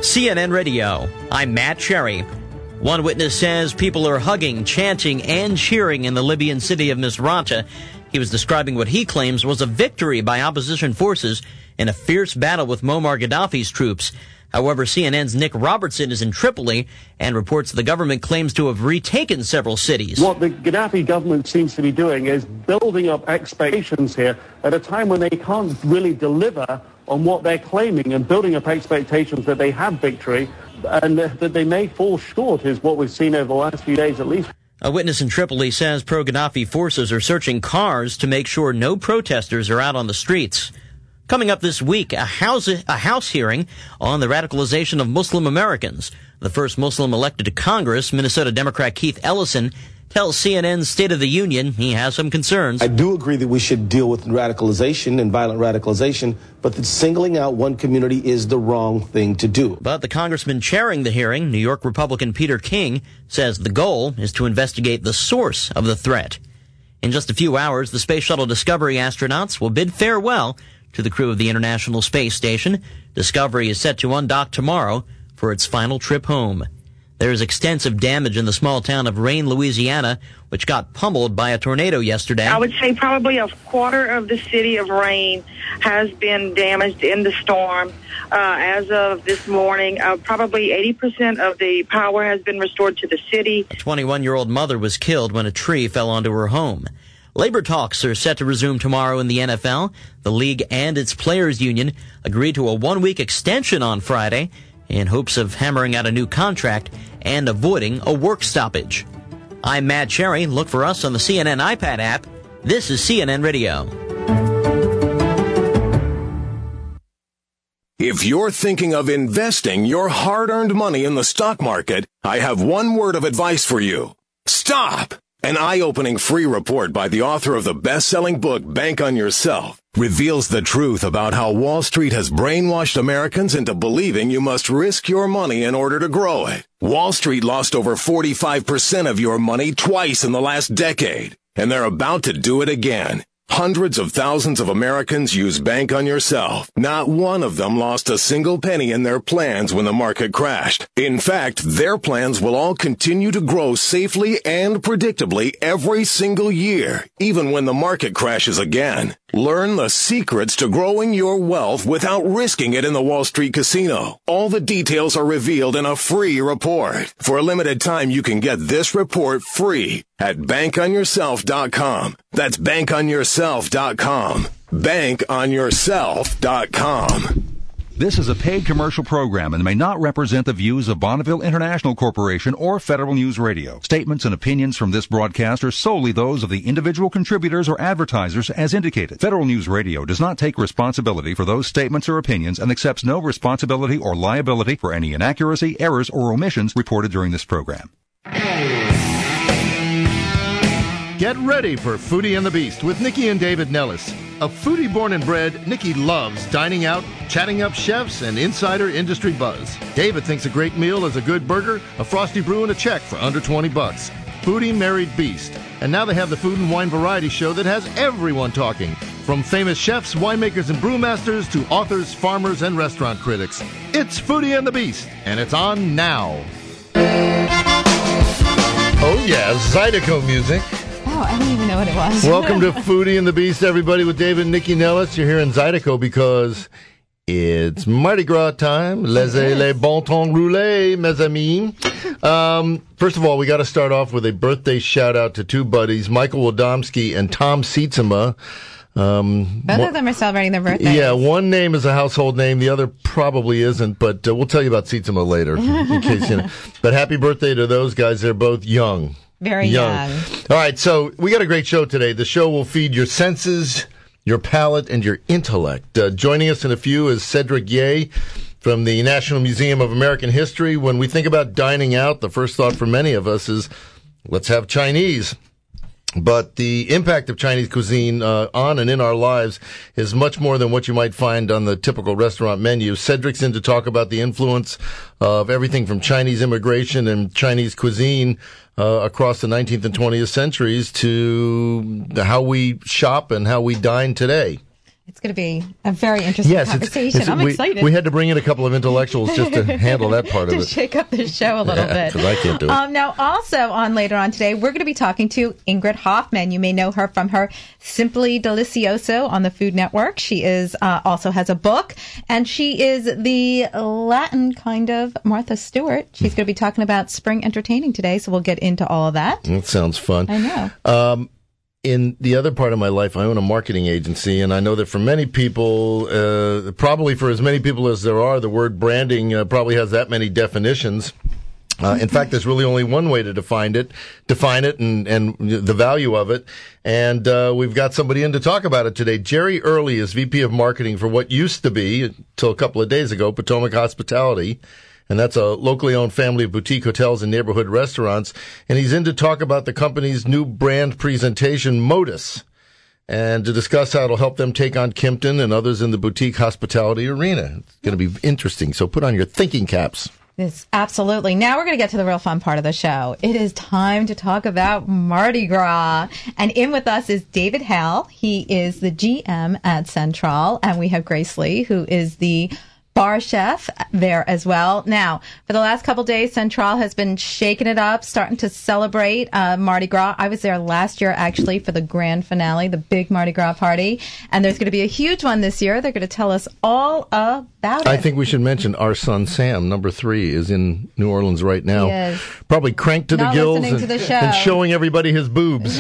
CNN Radio, I'm Matt Cherry. One witness says people are hugging, chanting, and cheering in the Libyan city of Misrata. He was describing what he claims was a victory by opposition forces in a fierce battle with Muammar Gaddafi's troops. However, CNN's Nick Robertson is in Tripoli and reports the government claims to have retaken several cities. What the Gaddafi government seems to be doing is building up expectations here at a time when they can't really deliver on what they're claiming, and building up expectations that they have victory and that they may fall short is what we've seen over the last few days at least. A witness in Tripoli says pro-Gaddafi forces are searching cars to make sure no protesters are out on the streets. Coming up this week, a House hearing on the radicalization of Muslim Americans. The first Muslim elected to Congress, Minnesota Democrat Keith Ellison, tells CNN's State of the Union he has some concerns. I do agree that we should deal with radicalization and violent radicalization, but that singling out one community is the wrong thing to do. But the congressman chairing the hearing, New York Republican Peter King, says the goal is to investigate the source of the threat. In just a few hours, the Space Shuttle Discovery astronauts will bid farewell to the crew of the International Space Station. Discovery is set to undock tomorrow for its final trip home. There is extensive damage in the small town of Rayne, Louisiana, which got pummeled by a tornado yesterday. I would say probably a quarter of the city of Rayne has been damaged in the storm. As of this morning, probably 80% of the power has been restored to the city. A 21-year-old mother was killed when a tree fell onto her home. Labor talks are set to resume tomorrow in the NFL. The league and its players' union agreed to a one-week extension on Friday in hopes of hammering out a new contract and avoiding a work stoppage. I'm Matt Cherry. Look for us on the CNN iPad app. This is CNN Radio. If you're thinking of investing your hard-earned money in the stock market, I have one word of advice for you. Stop! An eye-opening free report by the author of the best-selling book, Bank on Yourself, reveals the truth about how Wall Street has brainwashed Americans into believing you must risk your money in order to grow it. Wall Street lost over 45% of your money twice in the last decade, and they're about to do it again. Hundreds of thousands of Americans use Bank on Yourself. Not one of them lost a single penny in their plans when the market crashed. In fact, their plans will all continue to grow safely and predictably every single year, even when the market crashes again. Learn the secrets to growing your wealth without risking it in the Wall Street casino. All the details are revealed in a free report. For a limited time, you can get this report free at bankonyourself.com. That's bankonyourself.com. bankonyourself.com. This is a paid commercial program and may not represent the views of Bonneville International Corporation or Federal News Radio. Statements and opinions from this broadcast are solely those of the individual contributors or advertisers as indicated. Federal News Radio does not take responsibility for those statements or opinions and accepts no responsibility or liability for any inaccuracy, errors, or omissions reported during this program. Get ready for Foodie and the Beast with Nikki and David Nellis. A foodie born and bred, Nikki loves dining out, chatting up chefs, and insider industry buzz. David thinks a great meal is a good burger, a frosty brew, and a check for under $20. Foodie married Beast. And now they have the food and wine variety show that has everyone talking, from famous chefs, winemakers, and brewmasters to authors, farmers, and restaurant critics. It's Foodie and the Beast, and it's on now. Oh yeah, Zydeco music. Oh, I don't even know what it was. Welcome to Foodie and the Beast, everybody, with David and Nikki Nellis. You're here in Zydeco because it's Mardi Gras time. Laissez les bon temps rouler, mes amis. First of all, we got to start off with a birthday shout-out to two buddies, Michael Wodomski and Tom Sietsema. Both of them are celebrating their birthdays. Yeah, one name is a household name, the other probably isn't, but we'll tell you about Sietsema later, in case you know. But happy birthday to those guys. They're both young. Very young. All right, so we got a great show today. The show will feed your senses, your palate, and your intellect. Joining us in a few is Cedric Ye from the National Museum of American History. When we think about dining out, the first thought for many of us is, let's have Chinese. But the impact of Chinese cuisine on and in our lives is much more than what you might find on the typical restaurant menu. Cedric's in to talk about the influence of everything from Chinese immigration and Chinese cuisine across the 19th and 20th centuries to how we shop and how we dine today. It's going to be a very interesting conversation. I'm excited. We had to bring in a couple of intellectuals just to handle that part of it. To shake up the show a little bit. Because I can't do it. Now, also later on today, we're going to be talking to Ingrid Hoffman. You may know her from her Simply Delicioso on the Food Network. She is also has a book, and she is the Latin kind of Martha Stewart. She's going to be talking about spring entertaining today, so we'll get into all of that. That sounds fun. I know. In the other part of my life, I own a marketing agency, and I know that for many people, probably for as many people as there are, the word branding probably has that many definitions. In fact, there's really only one way to define it, and the value of it. And we've got somebody in to talk about it today. Jerry Early is VP of Marketing for what used to be, until a couple of days ago, Potomac Hospitality. And that's a locally owned family of boutique hotels and neighborhood restaurants. And he's in to talk about the company's new brand presentation, Modus, and to discuss how it'll help them take on Kimpton and others in the boutique hospitality arena. It's going to be interesting. So put on your thinking caps. Yes, absolutely. Now we're going to get to the real fun part of the show. It is time to talk about Mardi Gras. And in with us is David Hale. He is the GM at Central. And we have Grace Lee, who is the bar chef there as well. Now, for the last couple days, Central has been shaking it up, starting to celebrate Mardi Gras. I was there last year, actually, for the grand finale, the big Mardi Gras party. And there's going to be a huge one this year. They're going to tell us all about it. I think we should mention our son, Sam, number 3, is in New Orleans right now. Yes. Probably cranked to the gills and showing everybody his boobs.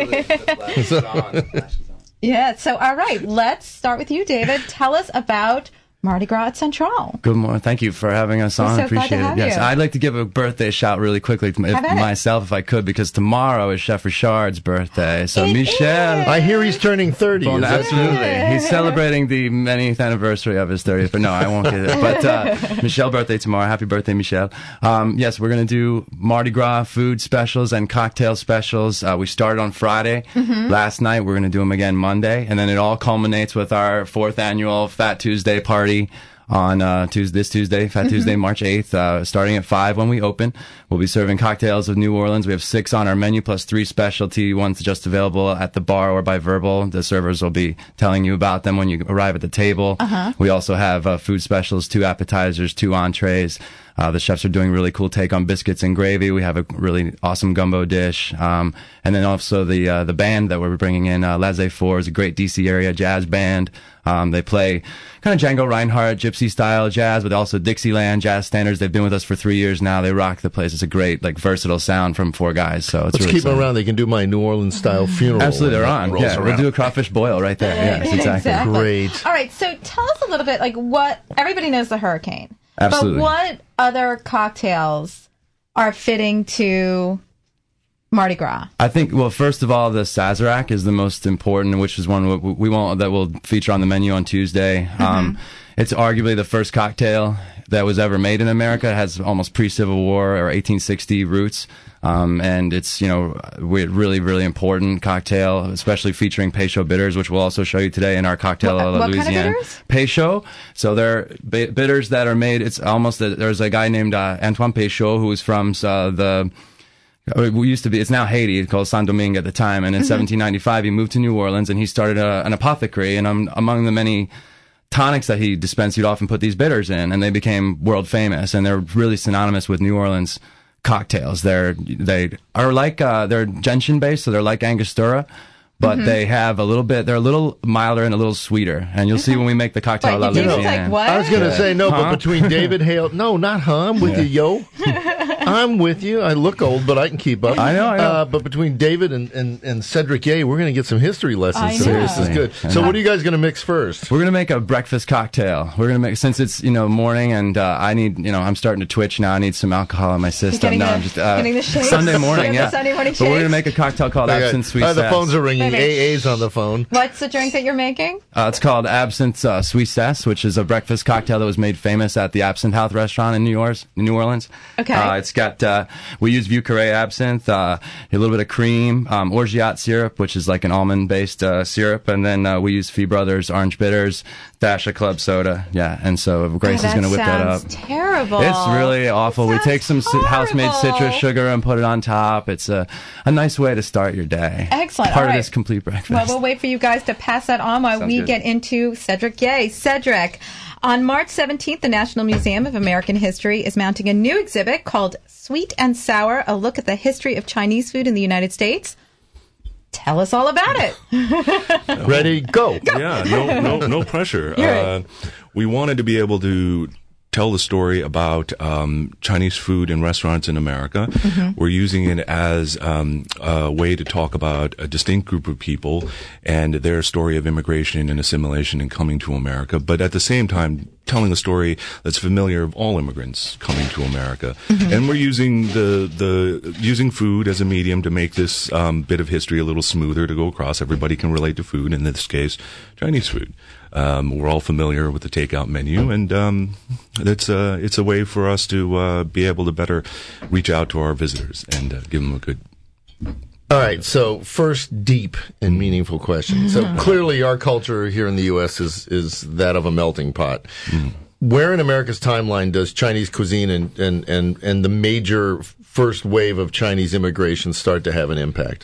Yeah, so all right, let's start with you, David. Tell us about Mardi Gras at Central. Good morning. Thank you for having us on. So Appreciate it. Yes, I'd like to give a birthday shout really quickly to myself, if I could, because tomorrow is Chef Richard's birthday. So Michel, I hear he's turning 30. Absolutely, he's celebrating the 90th anniversary of his 30th. But no, I won't get it. But Michel birthday tomorrow. Happy birthday, Michel. Yes, we're gonna do Mardi Gras food specials and cocktail specials. We started on Friday last night. We're gonna do them again Monday, and then it all culminates with our 4th annual Fat Tuesday party on this Tuesday, Fat Tuesday, March 8th, starting at 5 when we open. We'll be serving cocktails of New Orleans. We have 6 on our menu, plus 3 specialty ones just available at the bar or by verbal. The servers will be telling you about them when you arrive at the table. We also have food specials, 2 appetizers, 2 entrees. The chefs are doing a really cool take on biscuits and gravy. We have a really awesome gumbo dish. And then also the band that we're bringing in, Laissez-Faire, is a great DC area jazz band. They play kind of Django Reinhardt, gypsy style jazz, but also Dixieland jazz standards. They've been with us for 3 years now. They rock the place. It's a great, versatile sound from 4 guys. So it's Let's keep them around. They can do my New Orleans style funeral. Absolutely, they're on. Yeah, we'll do a crawfish boil right there. Yes, exactly. Great. All right, so tell us a little bit, what everybody knows the hurricane. Absolutely. But what other cocktails are fitting to Mardi Gras? I think, well, first of all, the Sazerac is the most important, which is one that will feature on the menu on Tuesday. It's arguably the first cocktail that was ever made in America. It has almost pre-Civil War or 1860 roots. And it's, really, really important cocktail, especially featuring Peychaud bitters, which we'll also show you today in our cocktail what Louisiana. Kind of bitters? Peychaud. So they're bitters that are made. It's almost there's a guy named Antoine Peychaud who was from it's now Haiti, called Saint-Domingue at the time. And in 1795, he moved to New Orleans and he started an apothecary. And among the many tonics that he dispensed, he'd often put these bitters in, and they became world famous. And they're really synonymous with New Orleans cocktails. They are like they're gentian based, so they're like Angostura, but they have they're a little milder and a little sweeter. And you'll see when we make the cocktail. Like, what? I was going to say no, but between David Hale, no, not I'm with you, yo. I'm with you. I look old, but I can keep up. I know. But between David and Cedric Ye, we're going to get some history lessons today. This is good. So what are you guys going to mix first? We're going to make a breakfast cocktail. We're going to make, since it's, morning and I need, I'm starting to twitch now. I need some alcohol in my system. I'm just getting the shakes. Sunday morning, yeah. Sunday morning but we're going to make a cocktail called Absinthe Sweet Sass. The phones are ringing. AA's on the phone. What's the drink that you're making? It's called Absinthe Sweet Sass, which is a breakfast cocktail that was made famous at the Absinthe House restaurant in New Orleans. Okay. It's got, we use Vieux Carré absinthe, a little bit of cream, orgeat syrup, which is like an almond-based syrup, and then we use Fee Brothers orange bitters, dash of club soda. Yeah, and so Grace is going to whip that up. Sounds terrible. It's really awful. We take some house-made citrus sugar and put it on top. It's a nice way to start your day. Excellent. Part All of right. this complete breakfast. Well, we'll wait for you guys to pass that on while we get into Cedric Yeh. Cedric, on March 17th, the National Museum of American History is mounting a new exhibit called Sweet and Sour, a look at the history of Chinese food in the United States. Tell us all about it. Ready, go. Yeah, no pressure. Right. We wanted to be able to tell the story about Chinese food in restaurants in America. We're using it as a way to talk about a distinct group of people and their story of immigration and assimilation and coming to America, but at the same time telling a story that's familiar of all immigrants coming to America. And we're using using food as a medium to make this bit of history a little smoother to go across. Everybody can relate to food, in this case, Chinese food. We're all familiar with the takeout menu, and it's a way for us to be able to better reach out to our visitors and give them a good. All right, so first deep and meaningful question. So clearly our culture here in the U.S. is that of a melting pot. Where in America's timeline does Chinese cuisine and the major first wave of Chinese immigration start to have an impact?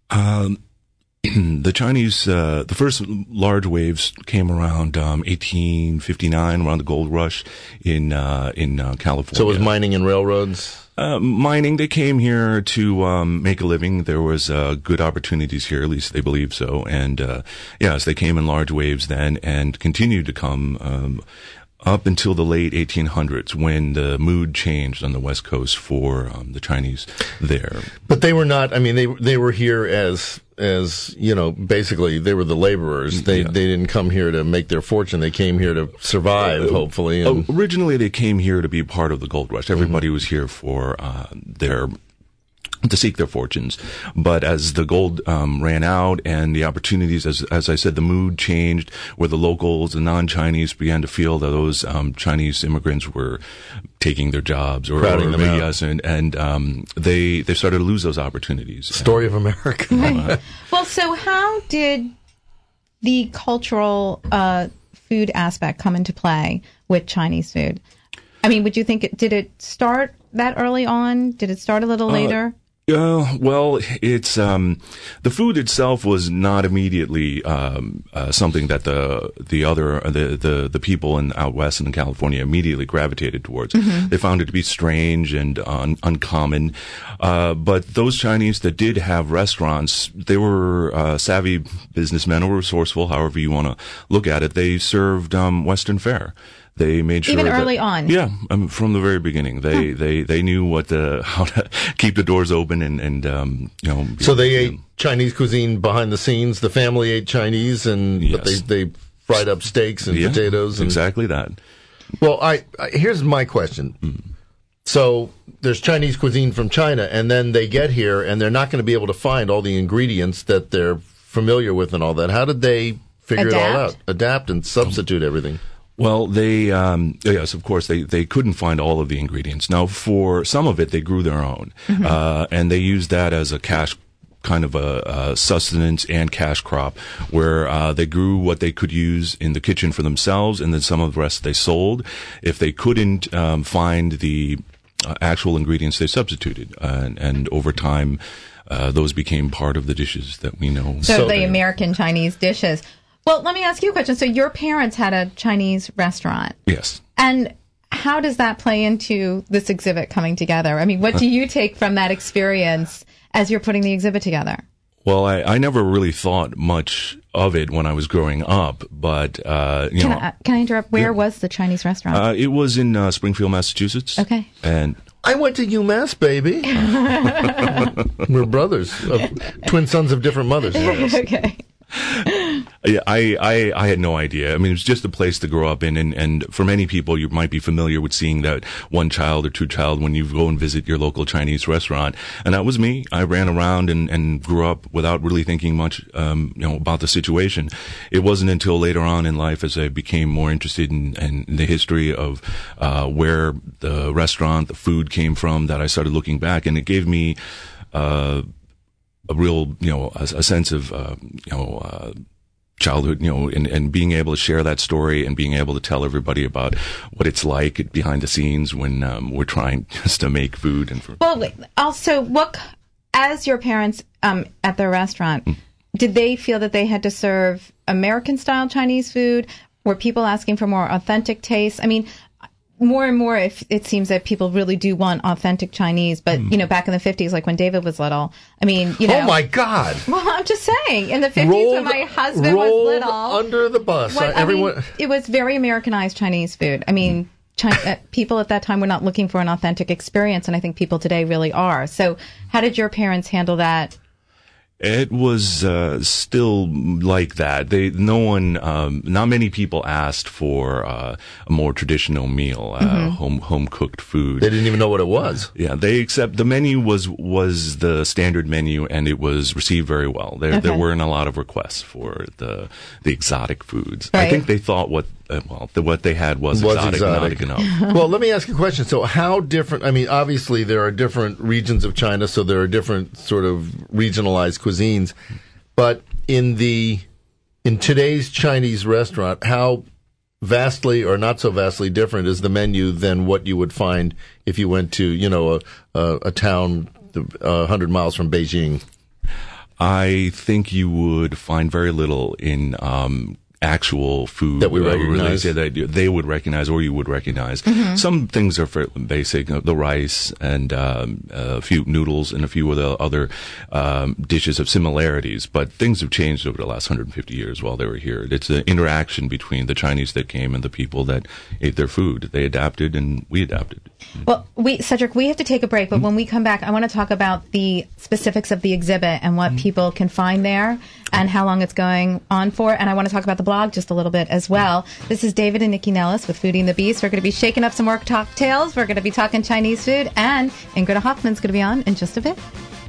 The Chinese, the first large waves came around 1859, around the gold rush in California. So it was mining and railroads? Mining. They came here to make a living. There was good opportunities here, at least they believe so. And yes, they came in large waves then and continued to come up until the late 1800s, when the mood changed on the West Coast for the Chinese there. But they were not. I mean, they were here as you know, basically they were the laborers. They didn't come here to make their fortune. They came here to survive, hopefully. And originally, they came here to be part of the gold rush. Everybody was here for to seek their fortunes. But as the gold ran out and the opportunities, as I said, the mood changed, where the locals, the non-Chinese, began to feel that those Chinese immigrants were taking their jobs or crowding them out. Yes, and they started to lose those opportunities. Story of America. Right. Well, so how did the cultural food aspect come into play with Chinese food? I mean, would you think did it start that early on? Did it start a little later? Well, it's the food itself was not immediately something that the people out west and in California immediately gravitated towards. They found it to be strange and uncommon. But those Chinese that did have restaurants, they were savvy businessmen or resourceful, however you want to look at it. They served Western fare. They made sure even early on. Yeah, from the very beginning, they knew how to keep the doors open and you know. So they ate Chinese cuisine behind the scenes. The family ate Chinese, but they fried up steaks and potatoes. And, exactly that. Well, here's my question. So there's Chinese cuisine from China, and then they get here, and they're not going to be able to find all the ingredients that they're familiar with and all that. How did they figure it all out? Adapt and substitute everything. Well, yes, of course, they couldn't find all of the ingredients. Now, for some of it, they grew their own, and they used that as a cash, kind of a sustenance and cash crop, where they grew what they could use in the kitchen for themselves, and then some of the rest they sold. If they couldn't find the actual ingredients, they substituted, and over time, those became part of the dishes that we know. So the American Chinese dishes. Well, let me ask you a question. So your parents had a Chinese restaurant. Yes. And how does that play into this exhibit coming together? I mean, what do you take from that experience as you're putting the exhibit together? Well, I never really thought much of it when I was growing up, but, Can I interrupt? Where was the Chinese restaurant? It was in Springfield, Massachusetts. Okay. And I went to UMass, baby. We're brothers, twin sons of different mothers. Okay. Yeah, I had no idea. I mean, it was just a place to grow up in, and for many people, you might be familiar with seeing that one child or two child when you go and visit your local Chinese restaurant, and that was me. I ran around and grew up without really thinking much, about the situation. It wasn't until later on in life, as I became more interested in the history of where the restaurant, the food came from, that I started looking back, and it gave me a real, a sense of, childhood, and being able to share that story and being able to tell everybody about what it's like behind the scenes when we're trying just to make food. Well, also, as your parents at their restaurant, did they feel that they had to serve American-style Chinese food? Were people asking for more authentic taste? I mean, more and more, it seems that people really do want authentic Chinese. But, back in the 50s, like when David was little, I mean, Oh, my God. Well, I'm just saying, in the 50s when my husband was little. Under the bus. It was very Americanized Chinese food. I mean, people at that time were not looking for an authentic experience, and I think people today really are. So how did your parents handle that? It was still like that. Not many people asked for a more traditional meal, home cooked food. They didn't even know what it was. Yeah, the menu was the standard menu, and it was received very well. There weren't a lot of requests for the exotic foods. Right. I think they thought what they had was exotic enough. Well, let me ask you a question. So how different, I mean, obviously there are different regions of China, so there are different sort of regionalized cuisines. But in today's Chinese restaurant, how vastly or not so vastly different is the menu than what you would find if you went to, a town 100 miles from Beijing? I think you would find very little in actual food that we recognize. They would recognize, or you would recognize. Some things are fairly basic, the rice and a few noodles and a few of the other dishes have similarities, but things have changed over the last 150 years while they were here. It's an interaction between the Chinese that came and the people that ate their food. They adapted and we adapted. Well, Cedric, we have to take a break, but when we come back, I want to talk about the specifics of the exhibit and what people can find there and how long it's going on for. And I want to talk about the blog just a little bit as well. This is David and Nikki Nellis with Foodie and the Beast. We're going to be shaking up some more cocktails. We're going to be talking Chinese food, and Ingrid Hoffman's going to be on in just a bit.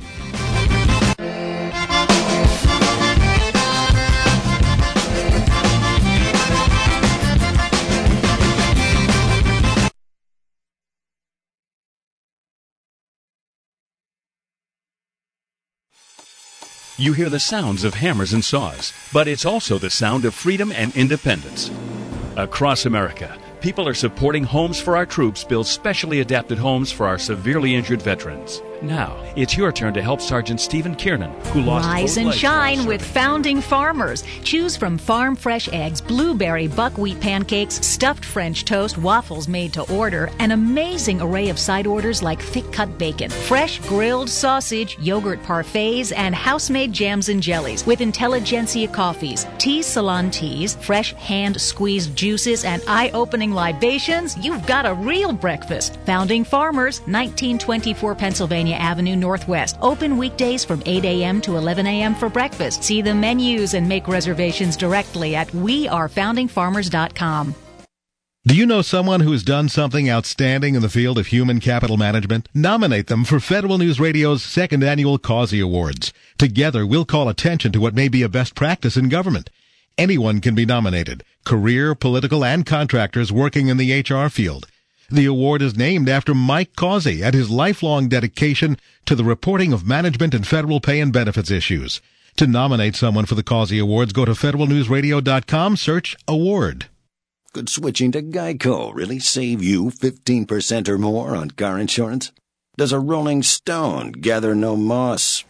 You hear the sounds of hammers and saws, but it's also the sound of freedom and independence. Across America, people are supporting Homes for Our Troops build specially adapted homes for our severely injured veterans. Now, it's your turn to help Sergeant Stephen Kiernan, who lost Rise and shine with Founding Farmers. Choose from farm fresh eggs, blueberry buckwheat pancakes, stuffed French toast, waffles made to order, an amazing array of side orders like thick cut bacon, fresh grilled sausage, yogurt parfaits, and house-made jams and jellies with Intelligentsia coffees, tea salon teas, fresh hand-squeezed juices, and eye-opening libations. You've got a real breakfast. Founding Farmers, 1924 Pennsylvania Avenue Northwest. Open weekdays from 8 a.m. to 11 a.m. for breakfast. See the menus and make reservations directly at wearefoundingfarmers.com. Do you know someone who's done something outstanding in the field of human capital management? Nominate them for Federal News Radio's second annual Causey Awards. Together, we'll call attention to what may be a best practice in government. Anyone can be nominated, career, political, and contractors working in the HR field. The award is named after Mike Causey and his lifelong dedication to the reporting of management and federal pay and benefits issues. To nominate someone for the Causey Awards, go to federalnewsradio.com, search award. Could switching to Geico really save you 15% or more on car insurance? Does a rolling stone gather no moss?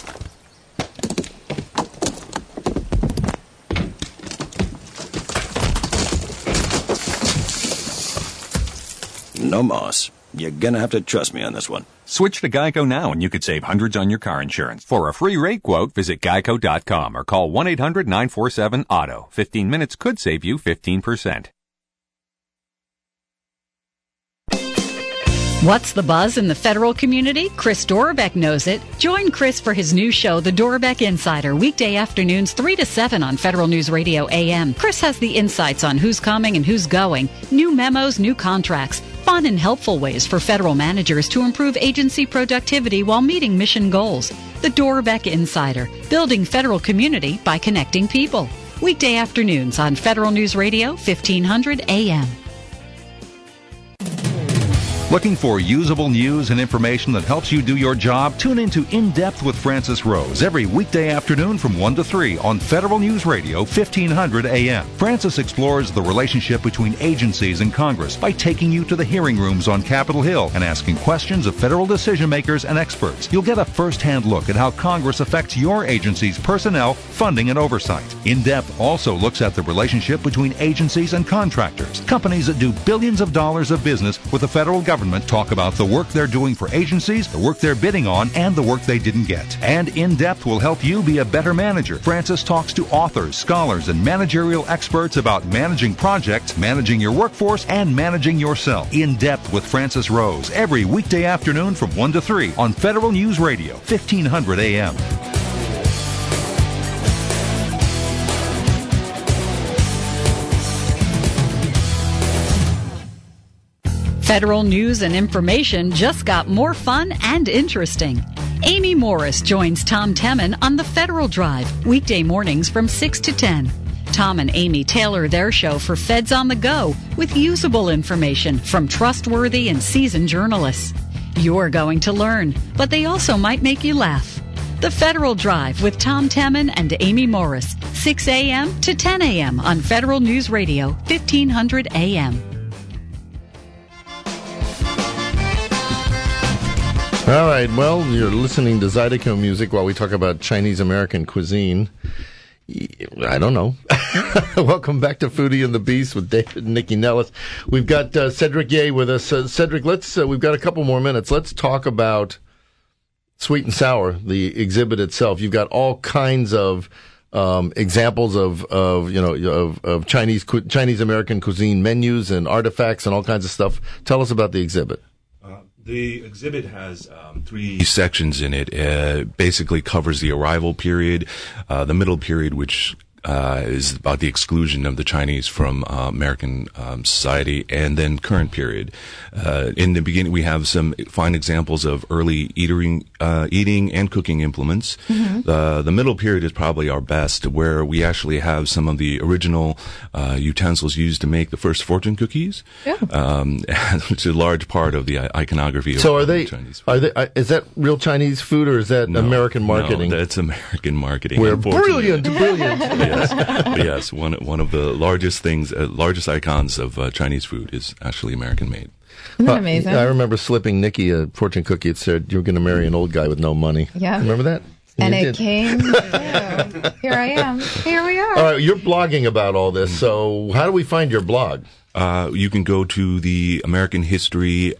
No moss. You're gonna have to trust me on this one. Switch to Geico now and you could save hundreds on your car insurance. For a free rate quote, visit geico.com or call 1-800-947-AUTO. 15 minutes could save you 15%. What's the buzz in the federal community? Chris Dorbeck knows it. Join Chris for his new show, The Dorbeck Insider, weekday afternoons 3 to 7 on Federal News Radio AM. Chris has the insights on who's coming and who's going, new memos, new contracts, fun and helpful ways for federal managers to improve agency productivity while meeting mission goals. The Dorbeck Insider, building federal community by connecting people. Weekday afternoons on Federal News Radio, 1500 AM. Looking for usable news and information that helps you do your job? Tune into In Depth with Francis Rose every weekday afternoon from 1 to 3 on Federal News Radio, 1500 AM. Francis explores the relationship between agencies and Congress by taking you to the hearing rooms on Capitol Hill and asking questions of federal decision makers and experts. You'll get a first-hand look at how Congress affects your agency's personnel, funding, and oversight. In Depth also looks at the relationship between agencies and contractors. Companies that do billions of dollars of business with the federal government talk about the work they're doing for agencies, the work they're bidding on, and the work they didn't get. And In Depth will help you be a better manager. Francis talks to authors, scholars, and managerial experts about managing projects, managing your workforce, and managing yourself. In Depth with Francis Rose every weekday afternoon from 1 to 3 on Federal News Radio, 1500 AM. Federal news and information just got more fun and interesting. Amy Morris joins Tom Temin on the Federal Drive, weekday mornings from 6 to 10. Tom and Amy tailor their show for Feds on the Go with usable information from trustworthy and seasoned journalists. You're going to learn, but they also might make you laugh. The Federal Drive with Tom Temin and Amy Morris, 6 a.m. to 10 a.m. on Federal News Radio, 1500 a.m. All right, well, you're listening to Zydeco music while we talk about Chinese-American cuisine. I don't know. Welcome back to Foodie and the Beast with David and Nikki Nellis. We've got Cedric Ye with us. Cedric, we've got a couple more minutes. Let's talk about Sweet and Sour, the exhibit itself. You've got all kinds of examples of Chinese-American cuisine menus and artifacts and all kinds of stuff. Tell us about the exhibit. The exhibit has 3 sections in it. Basically covers the arrival period, the middle period, which is about the exclusion of the Chinese from American society, and then current period. In the beginning, we have some fine examples of early eating and cooking implements. Mm-hmm. The middle period is probably our best, where we actually have some of the original utensils used to make the first fortune cookies, which is a large part of the iconography. So of Chinese food. Is that real Chinese food, or is that American marketing? No, that's American marketing. We're brilliant. Yes, one of the largest icons of Chinese food is actually American made. Isn't that amazing? I remember slipping Nikki a fortune cookie. It said, "You're going to marry an old guy with no money." Yeah, remember that? And it came. Here I am. Here we are. All right, you're blogging about all this. So, how do we find your blog? You can go to the American History.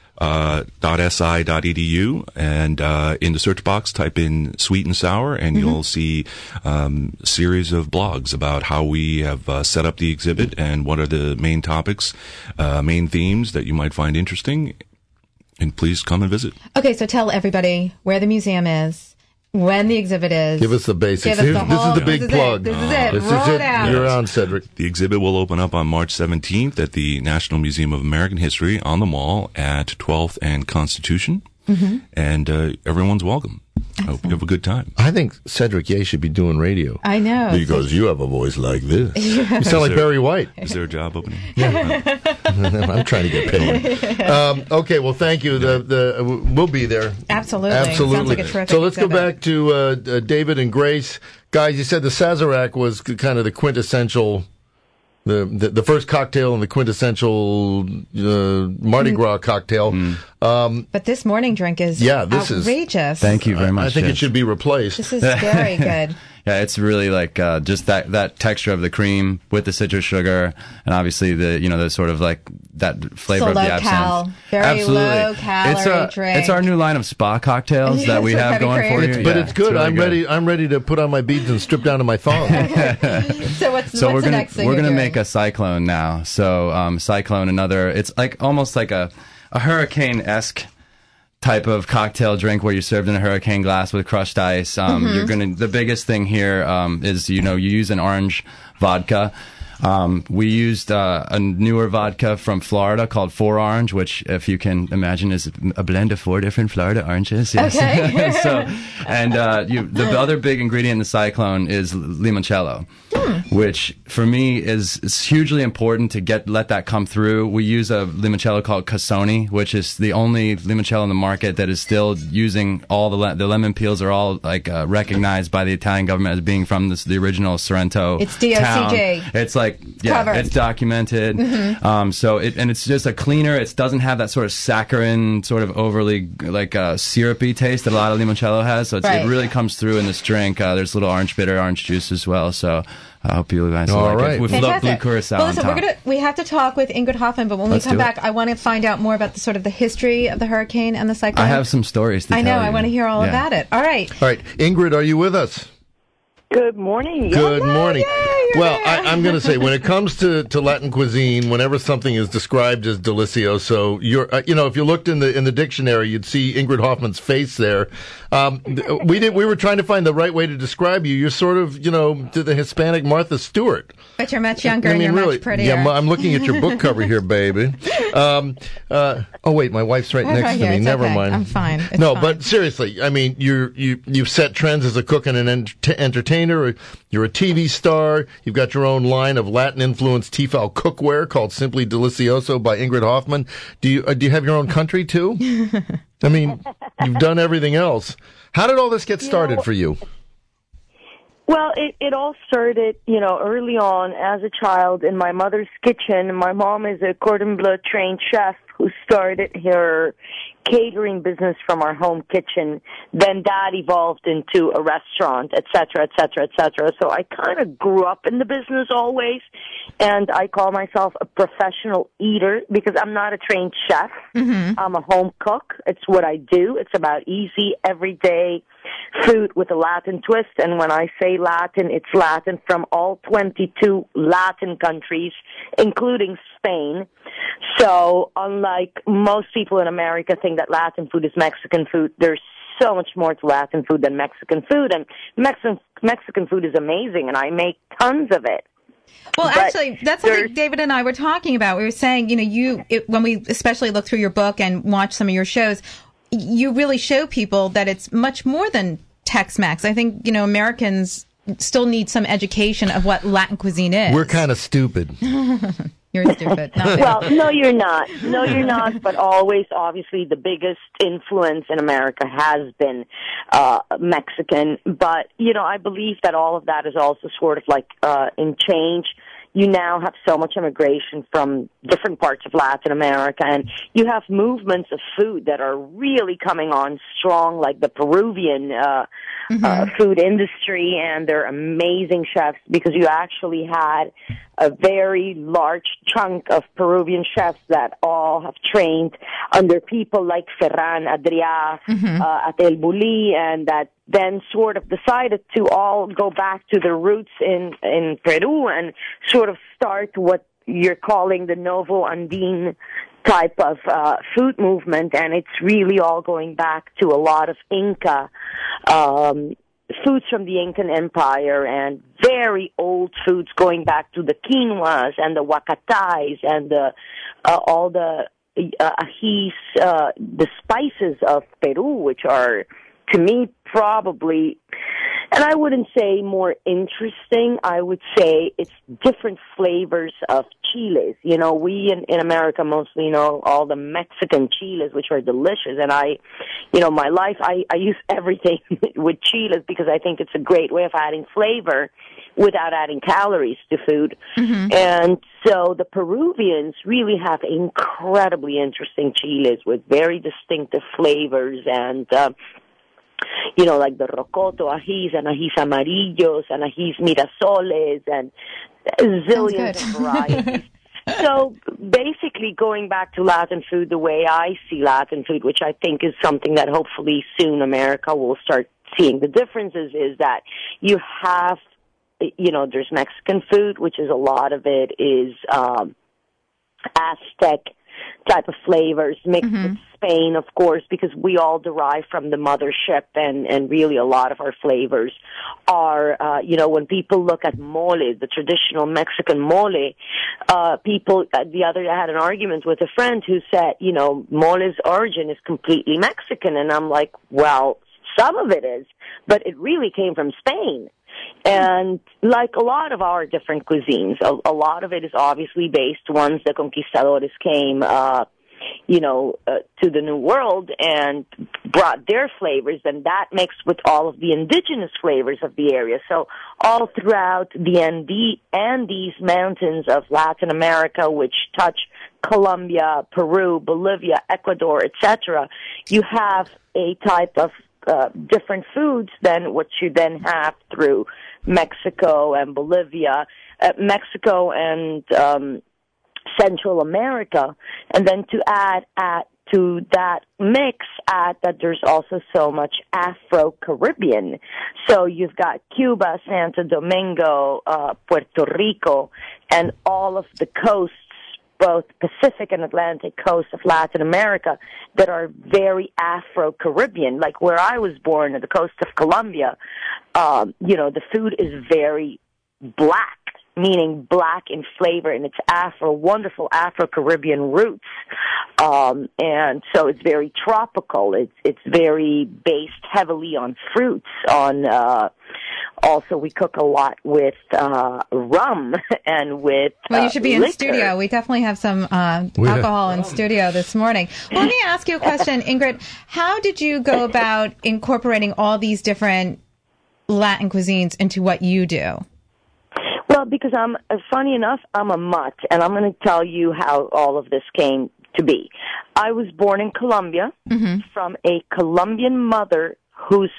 .si.edu, and in the search box type in Sweet and Sour, and you'll see a series of blogs about how we have set up the exhibit and what are the main topics, main themes that you might find interesting. And please come and visit. Okay, so tell everybody where the museum is, when the exhibit is. Give us the basics. This is the big plug. This is it. Roll it out. You're on, Cedric. The exhibit will open up on March 17th at the National Museum of American History on the Mall at 12th and Constitution. Mm-hmm. And everyone's welcome. I hope you have a good time. I think Cedric Ye should be doing radio. I know. Because you have a voice like this. You sound like Barry White. Is there a job opening? Yeah. I'm trying to get paid. Okay, well, thank you. We'll be there. Absolutely. Sounds like a terrific So let's exhibit. go back to David and Grace. Guys, you said the Sazerac was kind of the quintessential... The first cocktail and the quintessential Mardi Gras cocktail. But this morning drink is outrageous. Thank you very much. I think it should be replaced. This is very good. Yeah, it's really like just that texture of the cream with the citrus sugar, and obviously the sort of like that flavor of the absinthe. Very low calorie drink. It's our new line of spa cocktails that we have going for you. But it's good. It's really I'm ready to put on my beads and strip down to my thong. So what's the next thing we're you're gonna doing? make a Cyclone now. So Cyclone, it's like almost like a hurricane-esque type of cocktail drink where you're served in a hurricane glass with crushed ice. The biggest thing here is you use an orange vodka. We used a newer vodka from Florida called 4 Orange, which, if you can imagine, is a blend of 4 different Florida oranges. Yes. Okay. The other big ingredient in the Cyclone is limoncello, which for me is hugely important to let that come through. We use a limoncello called Cassoni, which is the only limoncello in the market that is still using all the lemon peels are all recognized by the Italian government as being from the original Sorrento. It's DOCG. Town. It's covered. It's documented. It's just a cleaner. It doesn't have that sort of saccharine, sort of overly syrupy taste that a lot of limoncello has. So it really comes through in this drink. There's a little orange juice as well. So I hope you guys like it. With blue curacao. Well, listen, we have to talk with Ingrid Hoffman, but when we come back, I want to find out more about the history of the hurricane and the cyclone. I have some stories to tell you. I know. I want to hear all about it. All right. Ingrid, are you with us? Good morning. Good morning. Well, I'm going to say, when it comes to Latin cuisine, whenever something is described as delicioso, if you looked in the dictionary, you'd see Ingrid Hoffman's face there. We were trying to find the right way to describe you. You're sort of, to the Hispanic Martha Stewart. But you're much younger and you're much prettier. Yeah, I'm looking at your book cover here, baby. Wait, my wife's right next to me. Never mind. I'm fine. It's fine. But seriously, I mean, you've set trends as a cook and an entertainer. You're a TV star. You've got your own line of Latin-influenced Tefal cookware called Simply Delicioso by Ingrid Hoffman. Do you have your own country too? I mean, you've done everything else. How did all this get started for you? Well, it all started, early on as a child in my mother's kitchen. My mom is a cordon bleu trained chef who started her catering business from our home kitchen. Then that evolved into a restaurant, et cetera, et cetera, et cetera. So I kind of grew up in the business always, and I call myself a professional eater because I'm not a trained chef. Mm-hmm. I'm a home cook. It's what I do. It's about easy, everyday food with a Latin twist. And when I say Latin, it's Latin from all 22 Latin countries, including Spain. So unlike most people in America think that Latin food is Mexican food, there's so much more to Latin food than Mexican food. And Mexican food is amazing, and I make tons of it. Well, actually, that's something David and I were talking about. We were saying, when we especially look through your book and watch some of your shows, you really show people that it's much more than Tex-Mex. I think, Americans still need some education of what Latin cuisine is. We're kind of stupid. You're stupid. Well, no, you're not. No, you're not. But always, obviously, the biggest influence in America has been Mexican. But, I believe that all of that is also sort of in change. You now have so much immigration from different parts of Latin America, and you have movements of food that are really coming on strong, like the Peruvian food industry, and they're amazing chefs because you actually had a very large chunk of Peruvian chefs that all have trained under people like Ferran Adrià at El Bulli, and that then sort of decided to all go back to their roots in Peru and sort of start what you're calling the Novo Andine type of food movement, and it's really all going back to a lot of Inca foods from the Incan Empire and very old foods going back to the quinoas and the huacatais and all the ajís, the spices of Peru, which are, to me, probably, and I wouldn't say more interesting, I would say it's different flavors of chiles. We in America mostly know all the Mexican chiles, which are delicious, and my life, I use everything with chiles because I think it's a great way of adding flavor without adding calories to food. Mm-hmm. And so the Peruvians really have incredibly interesting chiles with very distinctive flavors and like the rocoto ajís and ajís amarillos and ajís mirasoles and zillions of varieties. So basically going back to Latin food, the way I see Latin food, which I think is something that hopefully soon America will start seeing the differences, is that you have, there's Mexican food, which is a lot of it is Aztec type of flavors mixed with Spain, of course, because we all derive from the mothership, and really a lot of our flavors are, when people look at mole, the traditional Mexican mole, people, the other day I had an argument with a friend who said, mole's origin is completely Mexican, and I'm like, well, some of it is, but it really came from Spain. And like a lot of our different cuisines, a lot of it is obviously based once the conquistadores came, to the New World and brought their flavors, and that mixed with all of the indigenous flavors of the area. So all throughout the Andes mountains of Latin America, which touch Colombia, Peru, Bolivia, Ecuador, etc., you have a type of different foods than what you then have through Mexico and Bolivia, Mexico and Central America, and then to add to that mix, add that there's also so much Afro-Caribbean. So you've got Cuba, Santo Domingo, Puerto Rico, and all of the coasts, both Pacific and Atlantic coast of Latin America, that are very Afro-Caribbean. Like where I was born, at the coast of Colombia, the food is very black, meaning black in flavor, and it's wonderful Afro-Caribbean roots. And so it's very tropical. It's very based heavily on fruits, also we cook a lot with rum and with Well, you should be in liquor. studio. We definitely have some alcohol in studio this morning. Well, let me ask you a question, Ingrid. How did you go about incorporating all these different Latin cuisines into what you do? Well, because funny enough, I'm a mutt, and I'm going to tell you how all of this came to be. I was born in Colombia from a Colombian mother whose,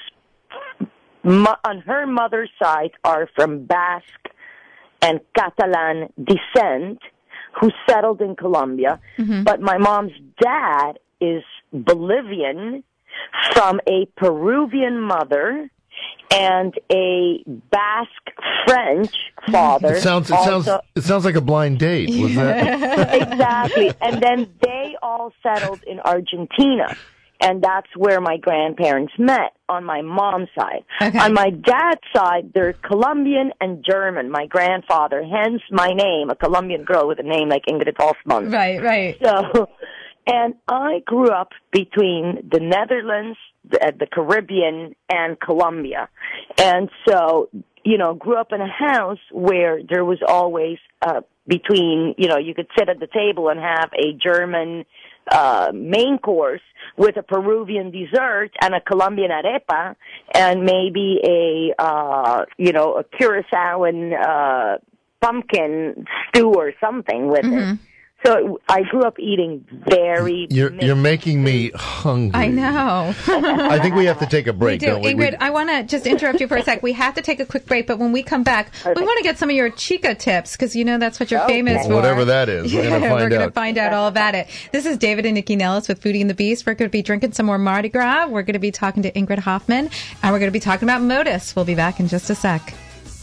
on her mother's side, are from Basque and Catalan descent, who settled in Colombia. But my mom's dad is Bolivian from a Peruvian mother and a Basque French father. It sounds like a blind date. Was that? Exactly. And then they all settled in Argentina. And that's where my grandparents met, on my mom's side. Okay. On my dad's side, they're Colombian and German. My grandfather, hence my name, a Colombian girl with a name like Ingrid Hoffmann. Right. So, and I grew up between the Netherlands, the Caribbean, and Colombia. And so, grew up in a house where there was always between, you could sit at the table and have a German main course with a Peruvian dessert and a Colombian arepa and maybe a Curaçaoan pumpkin stew or something with it. So I grew up eating very... You're making me hungry. I know. I think we have to take a break, we do. Don't we? Ingrid, I want to just interrupt you for a sec. We have to take a quick break, but when we come back, we want to get some of your chica tips, because that's what you're famous for. Whatever that is. We're going to find out. We're going to find out all about it. This is David and Nikki Nellis with Foodie and the Beast. We're going to be drinking some more Mardi Gras. We're going to be talking to Ingrid Hoffmann, and we're going to be talking about Modus. We'll be back in just a sec.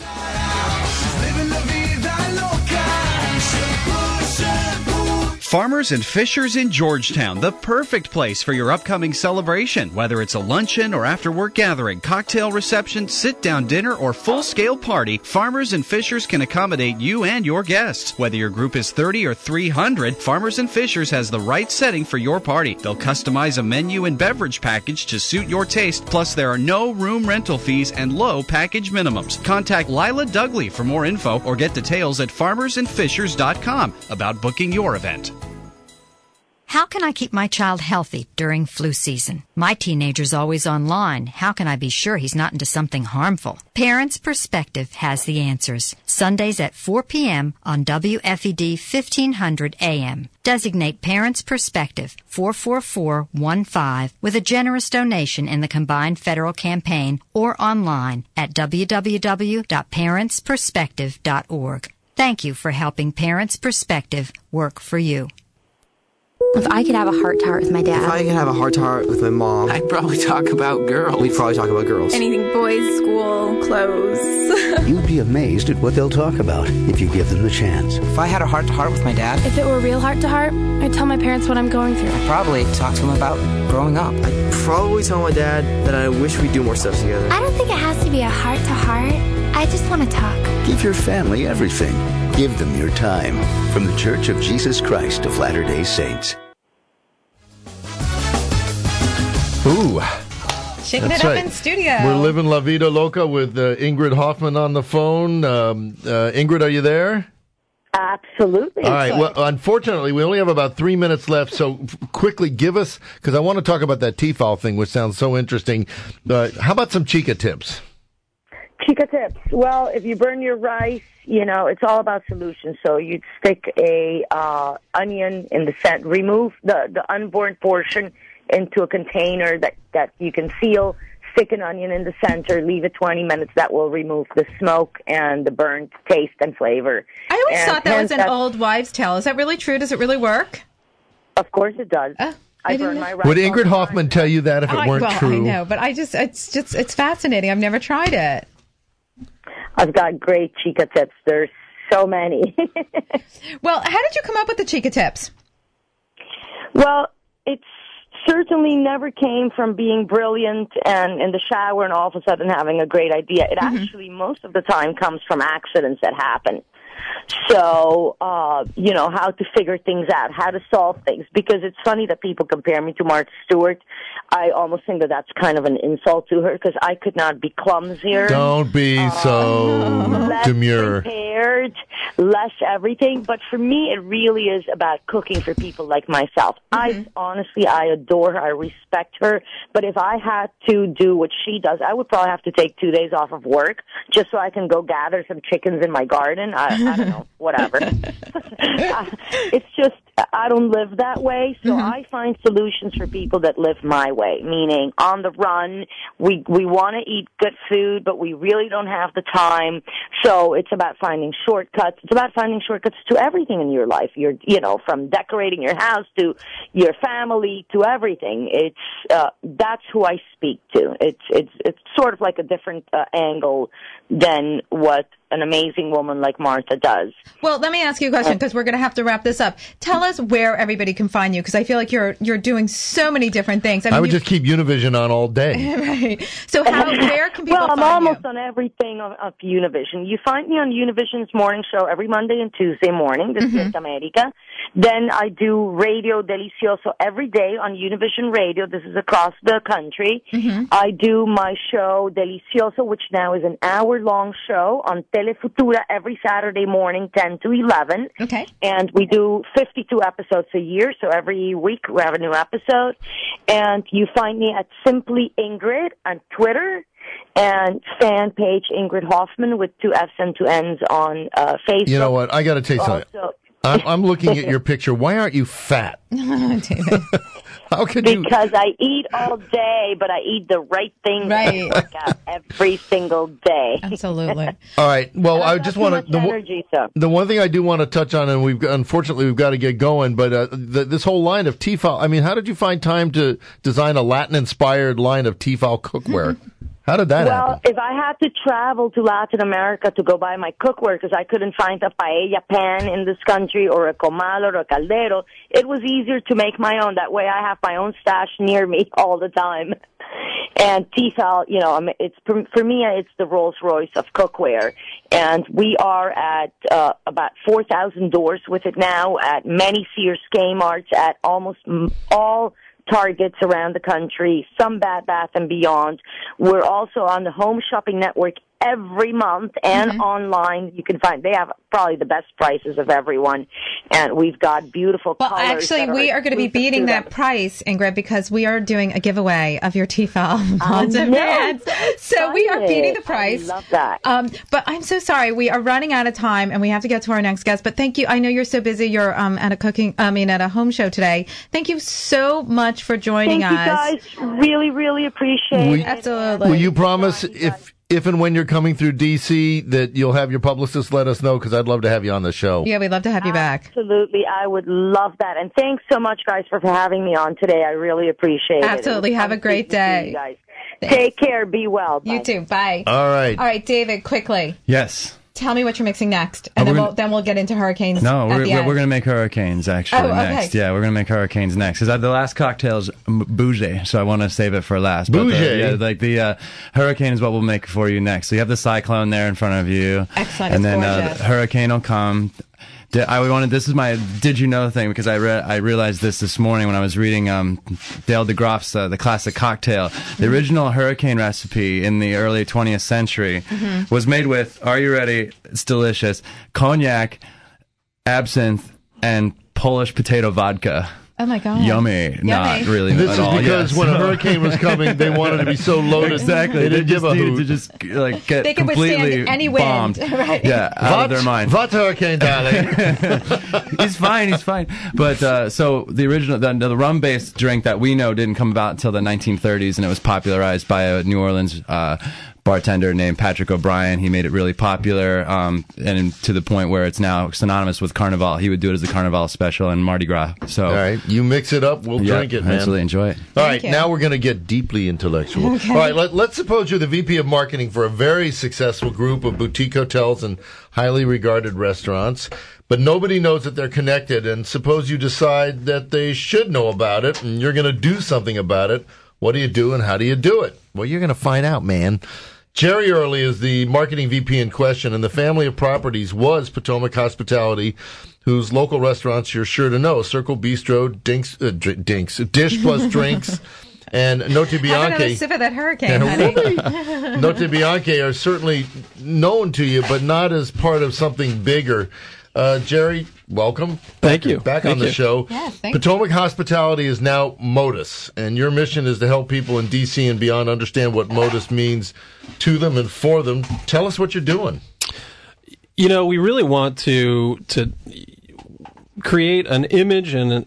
Farmers and Fishers in Georgetown, the perfect place for your upcoming celebration. Whether it's a luncheon or after-work gathering, cocktail reception, sit-down dinner, or full-scale party, Farmers and Fishers can accommodate you and your guests. Whether your group is 30 or 300, Farmers and Fishers has the right setting for your party. They'll customize a menu and beverage package to suit your taste, plus there are no room rental fees and low package minimums. Contact Lila Dudley for more info or get details at farmersandfishers.com about booking your event. How can I keep my child healthy during flu season? My teenager's always online. How can I be sure he's not into something harmful? Parents Perspective has the answers. Sundays at 4 p.m. on WFED 1500 AM. Designate Parents Perspective 44415 with a generous donation in the combined federal campaign or online at www.parentsperspective.org. Thank you for helping Parents Perspective work for you. If I could have a heart-to-heart with my dad. If I could have a heart-to-heart with my mom. I'd probably talk about girls. We'd probably talk about girls. Anything boys, school, clothes. You'd be amazed at what they'll talk about if you give them the chance. If I had a heart-to-heart with my dad. If it were a real heart-to-heart, I'd tell my parents what I'm going through. I'd probably talk to him about growing up. I'd probably tell my dad that I wish we'd do more stuff together. I don't think it has to be a heart-to-heart. I just want to talk. Give your family everything. Give them your time. From the Church of Jesus Christ of Latter-day Saints. Ooh. Shaking it up in studio. We're living La Vida Loca with Ingrid Hoffman on the phone. Ingrid, are you there? Absolutely. All right. Well, unfortunately, we only have about 3 minutes left, so quickly give us, because I want to talk about that Tefal thing, which sounds so interesting. How about some chica tips? Chica tips. Well, if you burn your rice, it's all about solutions. So you'd stick a onion in the center, remove the unburned portion into a container that you can seal, stick an onion in the center, leave it 20 minutes. That will remove the smoke and the burnt taste and flavor. I always thought that was an old wives' tale. Is that really true? Does it really work? Of course it does. I burn my rice. Would Ingrid Hoffman tell you that if it weren't true? I know, but it's fascinating. I've never tried it. I've got great chica tips. There's so many. Well, how did you come up with the chica tips? Well, it's certainly never came from being brilliant and in the shower and all of a sudden having a great idea. It actually, most of the time, comes from accidents that happen. So, how to figure things out, how to solve things. Because it's funny that people compare me to Martha Stewart. I almost think that that's kind of an insult to her because I could not be clumsier. Don't be so demure. Prepared, less everything. But for me, it really is about cooking for people like myself. I adore her. I respect her. But if I had to do what she does, I would probably have to take 2 days off of work just so I can go gather some chickens in my garden. I don't know, whatever. It's just, I don't live that way, so I find solutions for people that live my way, meaning on the run, we want to eat good food, but we really don't have the time, so it's about finding shortcuts. It's about finding shortcuts to everything in your life. From decorating your house to your family to everything. That's who I speak to. It's sort of like a different angle than what an amazing woman like Martha does. Well, let me ask you a question because we're going to have to wrap this up. Tell us where everybody can find you because I feel like you're doing so many different things. I would just keep Univision on all day. Right. So where can people find you? Well, I'm almost on everything of Univision. You find me on Univision's morning show every Monday and Tuesday morning. This is America. Then I do Radio Delicioso every day on Univision Radio. This is across the country. I do my show Delicioso, which now is an hour-long show on Telefutura every Saturday morning, 10 to 11. Okay. And we do 52 episodes a year, so every week we have a new episode. And you find me at Simply Ingrid on Twitter and fan page Ingrid Hoffman with 2 F's and 2 N's on Facebook. You know what? I got to tell you something. I'm looking at your picture. Why aren't you fat? David. How could you? Because I eat all day, but I eat the right things and work out every single day. Absolutely. All right. Well, I just want to. The one thing I do want to touch on, and unfortunately we've got to get going, but this whole line of Tefal. I mean, how did you find time to design a Latin-inspired line of Tefal cookware? How did that happen? Well, if I had to travel to Latin America to go buy my cookware because I couldn't find a paella pan in this country or a comal or a caldero, it was easier to make my own. That way I have my own stash near me all the time. And Tefal, it's for me, it's the Rolls Royce of cookware. And we are at about 4,000 doors with it now, at many Sears Kmarts, at almost all Targets around the country, some Bed Bath & Beyond. We're also on the Home Shopping Network every month and online. You can find, they have probably the best prices of everyone. And we've got beautiful colors. Well, actually, we are going to be beating that price, Ingrid, because we are doing a giveaway of your Tefal pods of pans. So we are beating the price. I love that. But I'm so sorry. We are running out of time and we have to get to our next guest. But thank you. I know you're so busy. You're at a home show today. Thank you so much for joining us. Thank you guys. Really, really appreciate it. Absolutely. Will you promise if and when you're coming through D.C., that you'll have your publicist let us know, because I'd love to have you on the show. Yeah, we'd love to have you back. Absolutely. I would love that. And thanks so much, guys, for having me on today. I really appreciate it. Absolutely. Have a great day. You guys. Take care. Be well. Bye. You too. Bye. All right, David, quickly. Yes. Tell me what you're mixing next, and then we'll get into hurricanes. No, at we're the end. going to make hurricanes actually next. Yeah, we're going to make hurricanes next because the last cocktail's bougie, so I want to save it for last. Bougie? The hurricane is what we'll make for you next. So you have the cyclone there in front of you. Excellent. And then gorgeous. the hurricane will come. This is my did you know thing, because I realized this morning when I was reading Dale DeGroff's The Classic Cocktail. The original hurricane recipe in the early 20th century was made with, are you ready? It's delicious. Cognac, absinthe, and Polish potato vodka. Oh my God. Yummy. Not really This at is all. because when a hurricane was coming, they wanted to be so loaded. Exactly. They didn't give a hoot. To just get They can completely withstand any wind. bombed. Right. Yeah, out of their mind. What hurricane, darling? He's fine. But so the original, the rum-based drink that we know didn't come about until the 1930s, and it was popularized by a New Orleans bartender named Patrick O'Brien. He made it really popular, and to the point where it's now synonymous with Carnival. He would do it as the Carnival special and Mardi Gras. So, all right, you mix it up, we'll drink it, man. Absolutely, enjoy it. All right, now we're going to get deeply intellectual. Okay. All right, let's suppose you're the VP of marketing for a very successful group of boutique hotels and highly regarded restaurants, but nobody knows that they're connected, and suppose you decide that they should know about it, and you're going to do something about it. What do you do, and how do you do it? Well, you're going to find out, man. Jerry Early is the marketing VP in question, and the family of properties was Potomac Hospitality, whose local restaurants you're sure to know: Circle Bistro, Dish Plus Drinks, and Notte Bianche. Have another sip of that hurricane, honey. Notte Bianche are certainly known to you, but not as part of something bigger. Jerry, welcome. Thank you. Back Thank on the you. show. Yes, thank Potomac Hospitality is now Modus, and your mission is to help people in D.C. and beyond understand what Modus means to them and for them. Tell us what you're doing. You know, we really want to create an image and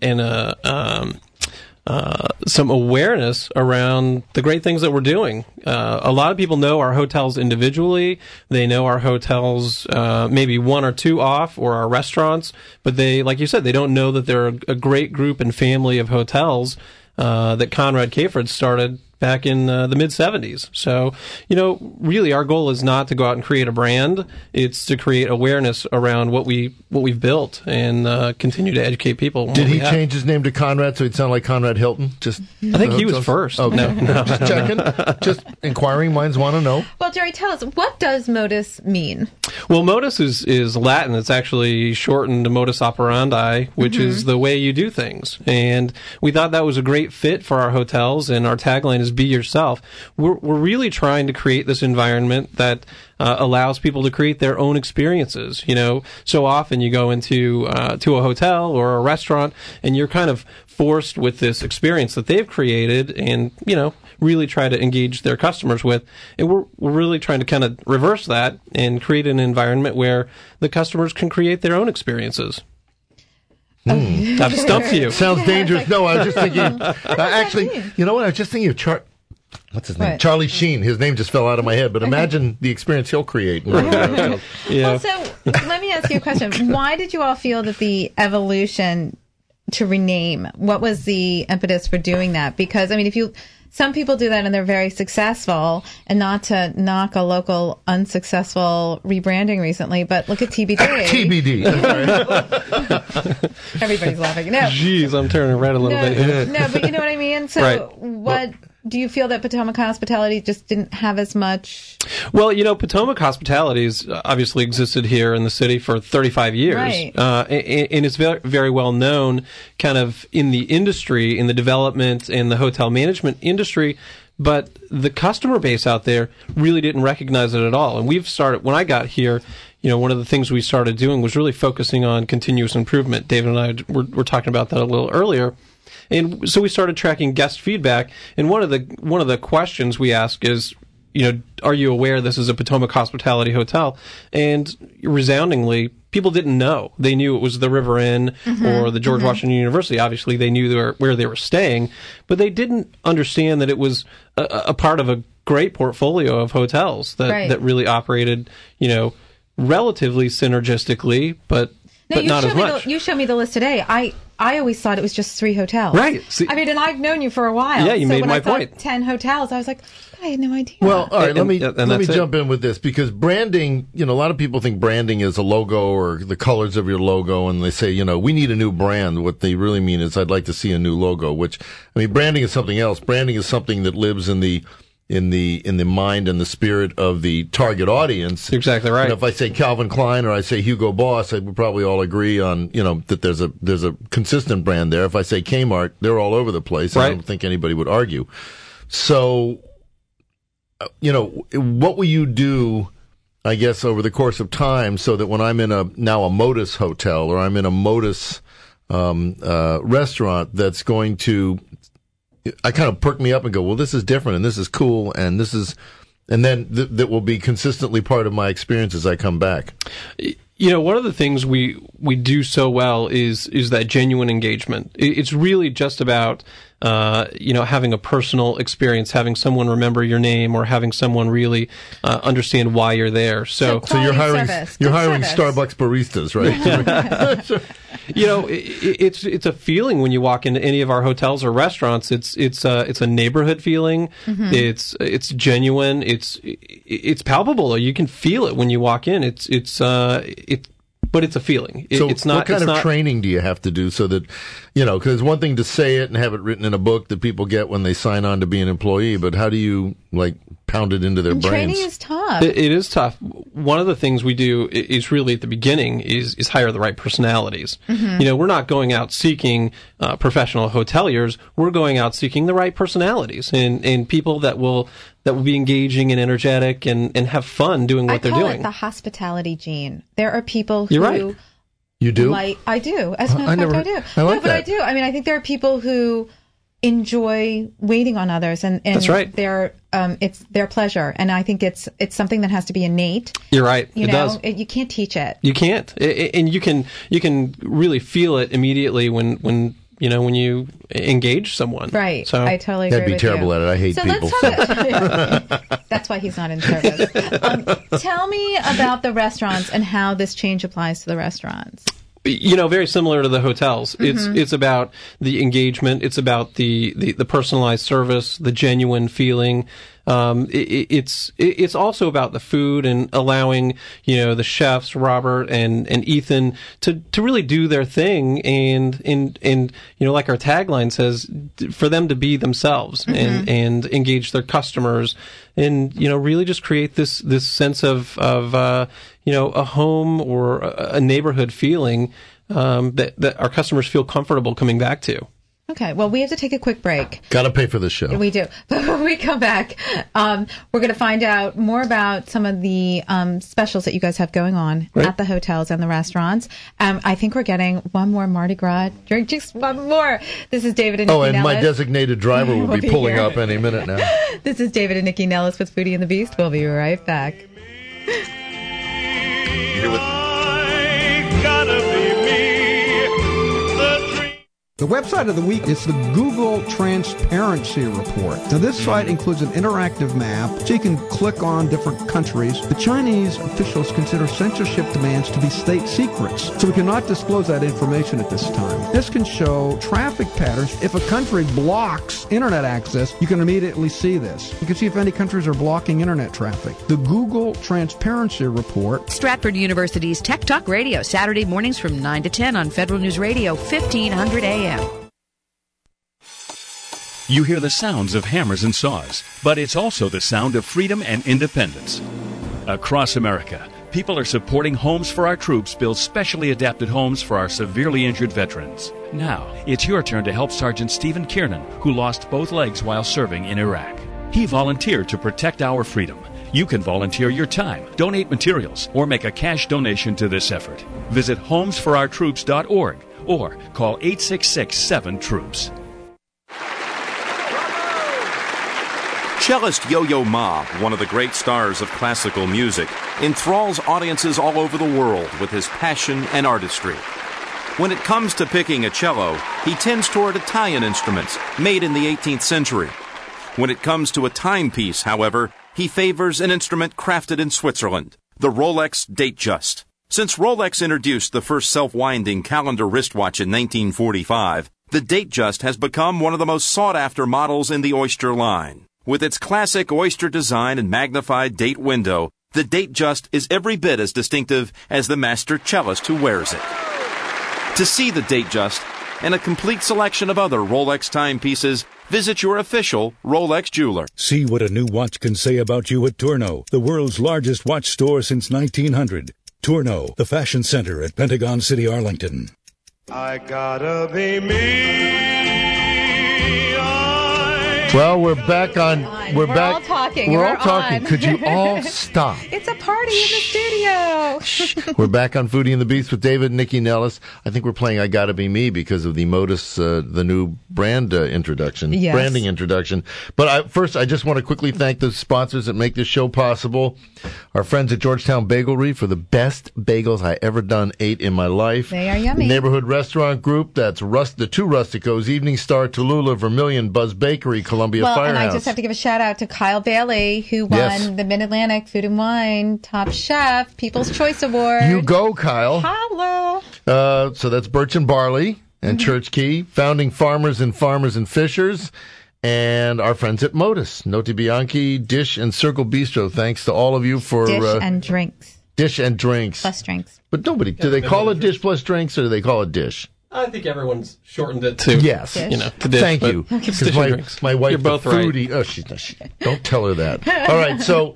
some awareness around the great things that we're doing. A lot of people know our hotels individually. They know our hotels maybe one or two off, or our restaurants, but they, like you said, they don't know that they're a great group and family of hotels that Conrad Caford started back in the mid-'70s. So, you know, really our goal is not to go out and create a brand. It's to create awareness around what we've built and continue to educate people. Did he change his name to Conrad so he'd sound like Conrad Hilton? I think he was first. Okay. No. Just checking. Just inquiring minds want to know. Well, Jerry, tell us, what does modus mean? Well, modus is Latin. It's actually shortened to modus operandi, which is the way you do things. And we thought that was a great fit for our hotels, and our tagline is "Be Yourself." We're really trying to create this environment that allows people to create their own experiences. You know, so often you go into to a hotel or a restaurant, and you're kind of forced with this experience that they've created, and you know, really try to engage their customers with. And we're really trying to kind of reverse that and create an environment where the customers can create their own experiences. I've stumped you. Sounds dangerous. No, I was just thinking. Actually, you know what? I was just thinking of what's his name? What? Charlie Sheen. His name just fell out of my head. But imagine the experience he'll create. Yeah. Well, so let me ask you a question. Why did you all feel that the evolution to rename, what was the impetus for doing that? Because, I mean, some people do that and they're very successful, and not to knock a local unsuccessful rebranding recently, but look at TBD. TBD. Everybody's laughing. No. Jeez, I'm turning red a little bit. No, but you know what I mean? So Right. what do you feel that Potomac Hospitality just didn't have as much? Well, you know, Potomac Hospitality's obviously existed here in the city for 35 years. Right. And it's very, very well known kind of in the industry, in the development and the hotel management industry. But the customer base out there really didn't recognize it at all. And when I got here, you know, one of the things we started doing was really focusing on continuous improvement. David and I were talking about that a little earlier. And so we started tracking guest feedback. And one of the questions we ask is, you know, are you aware this is a Potomac Hospitality hotel? And resoundingly, people didn't know. They knew it was the River Inn or the George Washington University. Obviously, they knew where they were staying, but they didn't understand that it was a part of a great portfolio of hotels that really operated, relatively synergistically, but not as much. You showed me the list today. I always thought it was just 3 hotels. Right. See, I mean, and I've known you for a while. Yeah, you made my point. 10 hotels. I was like, I had no idea. Well, all right, let me jump in with this, because branding, a lot of people think branding is a logo or the colors of your logo, and they say, we need a new brand. What they really mean is, I'd like to see a new logo, which, branding is something else. Branding is something that lives in the mind and the spirit of the target audience. You're exactly right. If I say Calvin Klein or I say Hugo Boss, I would probably all agree on, that there's a consistent brand there. If I say Kmart, they're all over the place. Right. I don't think anybody would argue. So, what will you do, I guess, over the course of time, so that when I'm in a Modus hotel, or I'm in a Modus restaurant, that's going to, I kind of perk me up and go, well, this is different, and this is cool, and this is, and then that will be consistently part of my experience as I come back. One of the things we do so well is that genuine engagement. It's really just about, having a personal experience, having someone remember your name, or having someone really understand why you're there. So you're hiring Starbucks baristas, right? It's a feeling when you walk into any of our hotels or restaurants. It's a neighborhood feeling. Mm-hmm. It's genuine. It's palpable. You can feel it when you walk in. But it's a feeling. It's not. What kind of training do you have to do so that, because it's one thing to say it and have it written in a book that people get when they sign on to be an employee, but how do you, pound it into their brains? Training is tough. It is tough. One of the things we do is really at the beginning is hire the right personalities. Mm-hmm. We're not going out seeking professional hoteliers. We're going out seeking the right personalities and people that will be engaging and energetic and have fun doing what they're doing. I call it the hospitality gene. There are people who... You're right. You do? I do. As a matter of fact, I do. I do. I think there are people who enjoy waiting on others, and that's right. It's their pleasure, and I think it's something that has to be innate. You're right. It does. You can't teach it. You can't, and you can really feel it immediately when you engage someone. Right. So I totally agree. I'd be terrible at it. I hate people. That's why he's not in service. Tell me about the restaurants and how this change applies to the restaurants. Very similar to the hotels. Mm-hmm. It's about the engagement. It's about the personalized service, the genuine feeling. It's also about the food and allowing, the chefs, Robert and Ethan, to really do their thing and like our tagline says, for them to be themselves. Mm-hmm. and engage their customers and, really just create this sense of a home or a neighborhood feling, that our customers feel comfortable coming back to. Okay, well, we have to take a quick break. Got to pay for this show. We do. But when we come back, we're going to find out more about some of the specials that you guys have going on at the hotels and the restaurants. I think we're getting one more Mardi Gras drink, just one more. This is David and Nikki Nellis. My designated driver will be pulling up any minute now. This is David and Nikki Nellis with Foodie and the Beast. We'll be right back. The website of the week is the Google Transparency Report. Now, this site includes an interactive map, so you can click on different countries. The Chinese officials consider censorship demands to be state secrets, so we cannot disclose that information at this time. This can show traffic patterns. If a country blocks internet access, you can immediately see this. You can see if any countries are blocking internet traffic. The Google Transparency Report. Stratford University's Tech Talk Radio, Saturday mornings from 9 to 10 on Federal News Radio, 1500 AM. You hear the sounds of hammers and saws, but it's also the sound of freedom and independence. Across America, people are supporting Homes for Our Troops build specially adapted homes for our severely injured veterans. Now, it's your turn to help Sergeant Stephen Kiernan, who lost both legs while serving in Iraq. He volunteered to protect our freedom. You can volunteer your time, donate materials, or make a cash donation to this effort. Visit homesforourtroops.org or call 866-7-TROOPS. Cellist Yo-Yo Ma, one of the great stars of classical music, enthralls audiences all over the world with his passion and artistry. When it comes to picking a cello, he tends toward Italian instruments made in the 18th century. When it comes to a timepiece, however, he favors an instrument crafted in Switzerland, the Rolex Datejust. Since Rolex introduced the first self-winding calendar wristwatch in 1945, the Datejust has become one of the most sought-after models in the Oyster line. With its classic Oyster design and magnified date window, the Datejust is every bit as distinctive as the master cellist who wears it. To see the Datejust and a complete selection of other Rolex timepieces, visit your official Rolex jeweler. See what a new watch can say about you at Tourneau, the world's largest watch store since 1900. Tourneau, the fashion center at Pentagon City, Arlington. I gotta be me. Well, we're back on. We're back. all talking. We're all We're talking. on. Could you all stop? It's a party in the studio. We're back on Foodie and the Beast with David and Nikki Nellis. I think we're playing I Gotta Be Me because of the Modus, the new brand introduction, Yes. branding introduction. But first, I just want to quickly thank the sponsors that make this show possible. Our friends at Georgetown Bagelry for the best bagels I ever ate in my life. They are yummy. Neighborhood Restaurant Group, that's the two Rusticos, Evening Star, Tallulah, Vermilion, Buzz Bakery, Columbia Well, Firehouse. and I just have to give a shout out to Kyle Bailey, who won Yes. the Mid-Atlantic Food and Wine Top Chef People's Choice Award. You go, Kyle. Holla. So that's Birch and Barley and Church Key, founding farmers and fishers, and our friends at Modus, Noti Bianchi, Dish, and Circle Bistro. Thanks to all of you for Dish and drinks. Dish and drinks. Plus drinks. But nobody, do they call it Dish plus drinks or do they call it Dish? I think everyone's shortened it to Yes. you know, to dish. Thank but you. it's Because dish and drinks. my wife, You're both the right. foodie. Oh, don't tell her that. All right. So,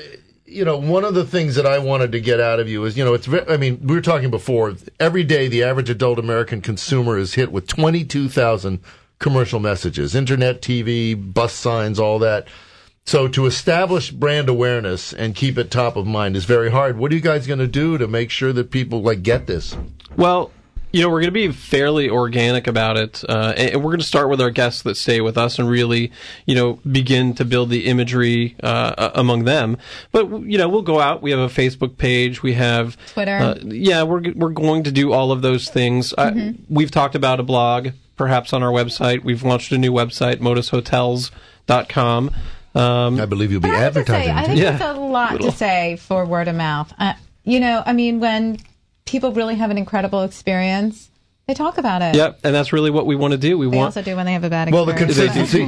one of the things that I wanted to get out of you is, we were talking before, every day the average adult American consumer is hit with 22,000 commercial messages, internet, TV, bus signs, all that. So to establish brand awareness and keep it top of mind is very hard. What are you guys going to do to make sure that people get this? Well, we're going to be fairly organic about it, and we're going to start with our guests that stay with us and really, begin to build the imagery among them. But we'll go out. We have a Facebook page. We have Twitter. We're going to do all of those things. We've talked about a blog, perhaps on our website. We've launched a new website, modushotels.com. I believe you'll be advertising. I think it's a lot to say for word of mouth. When people really have an incredible experience, they talk about it. Yep, and that's really what we want to do. They also do when they have a bad experience. Well, the consistency.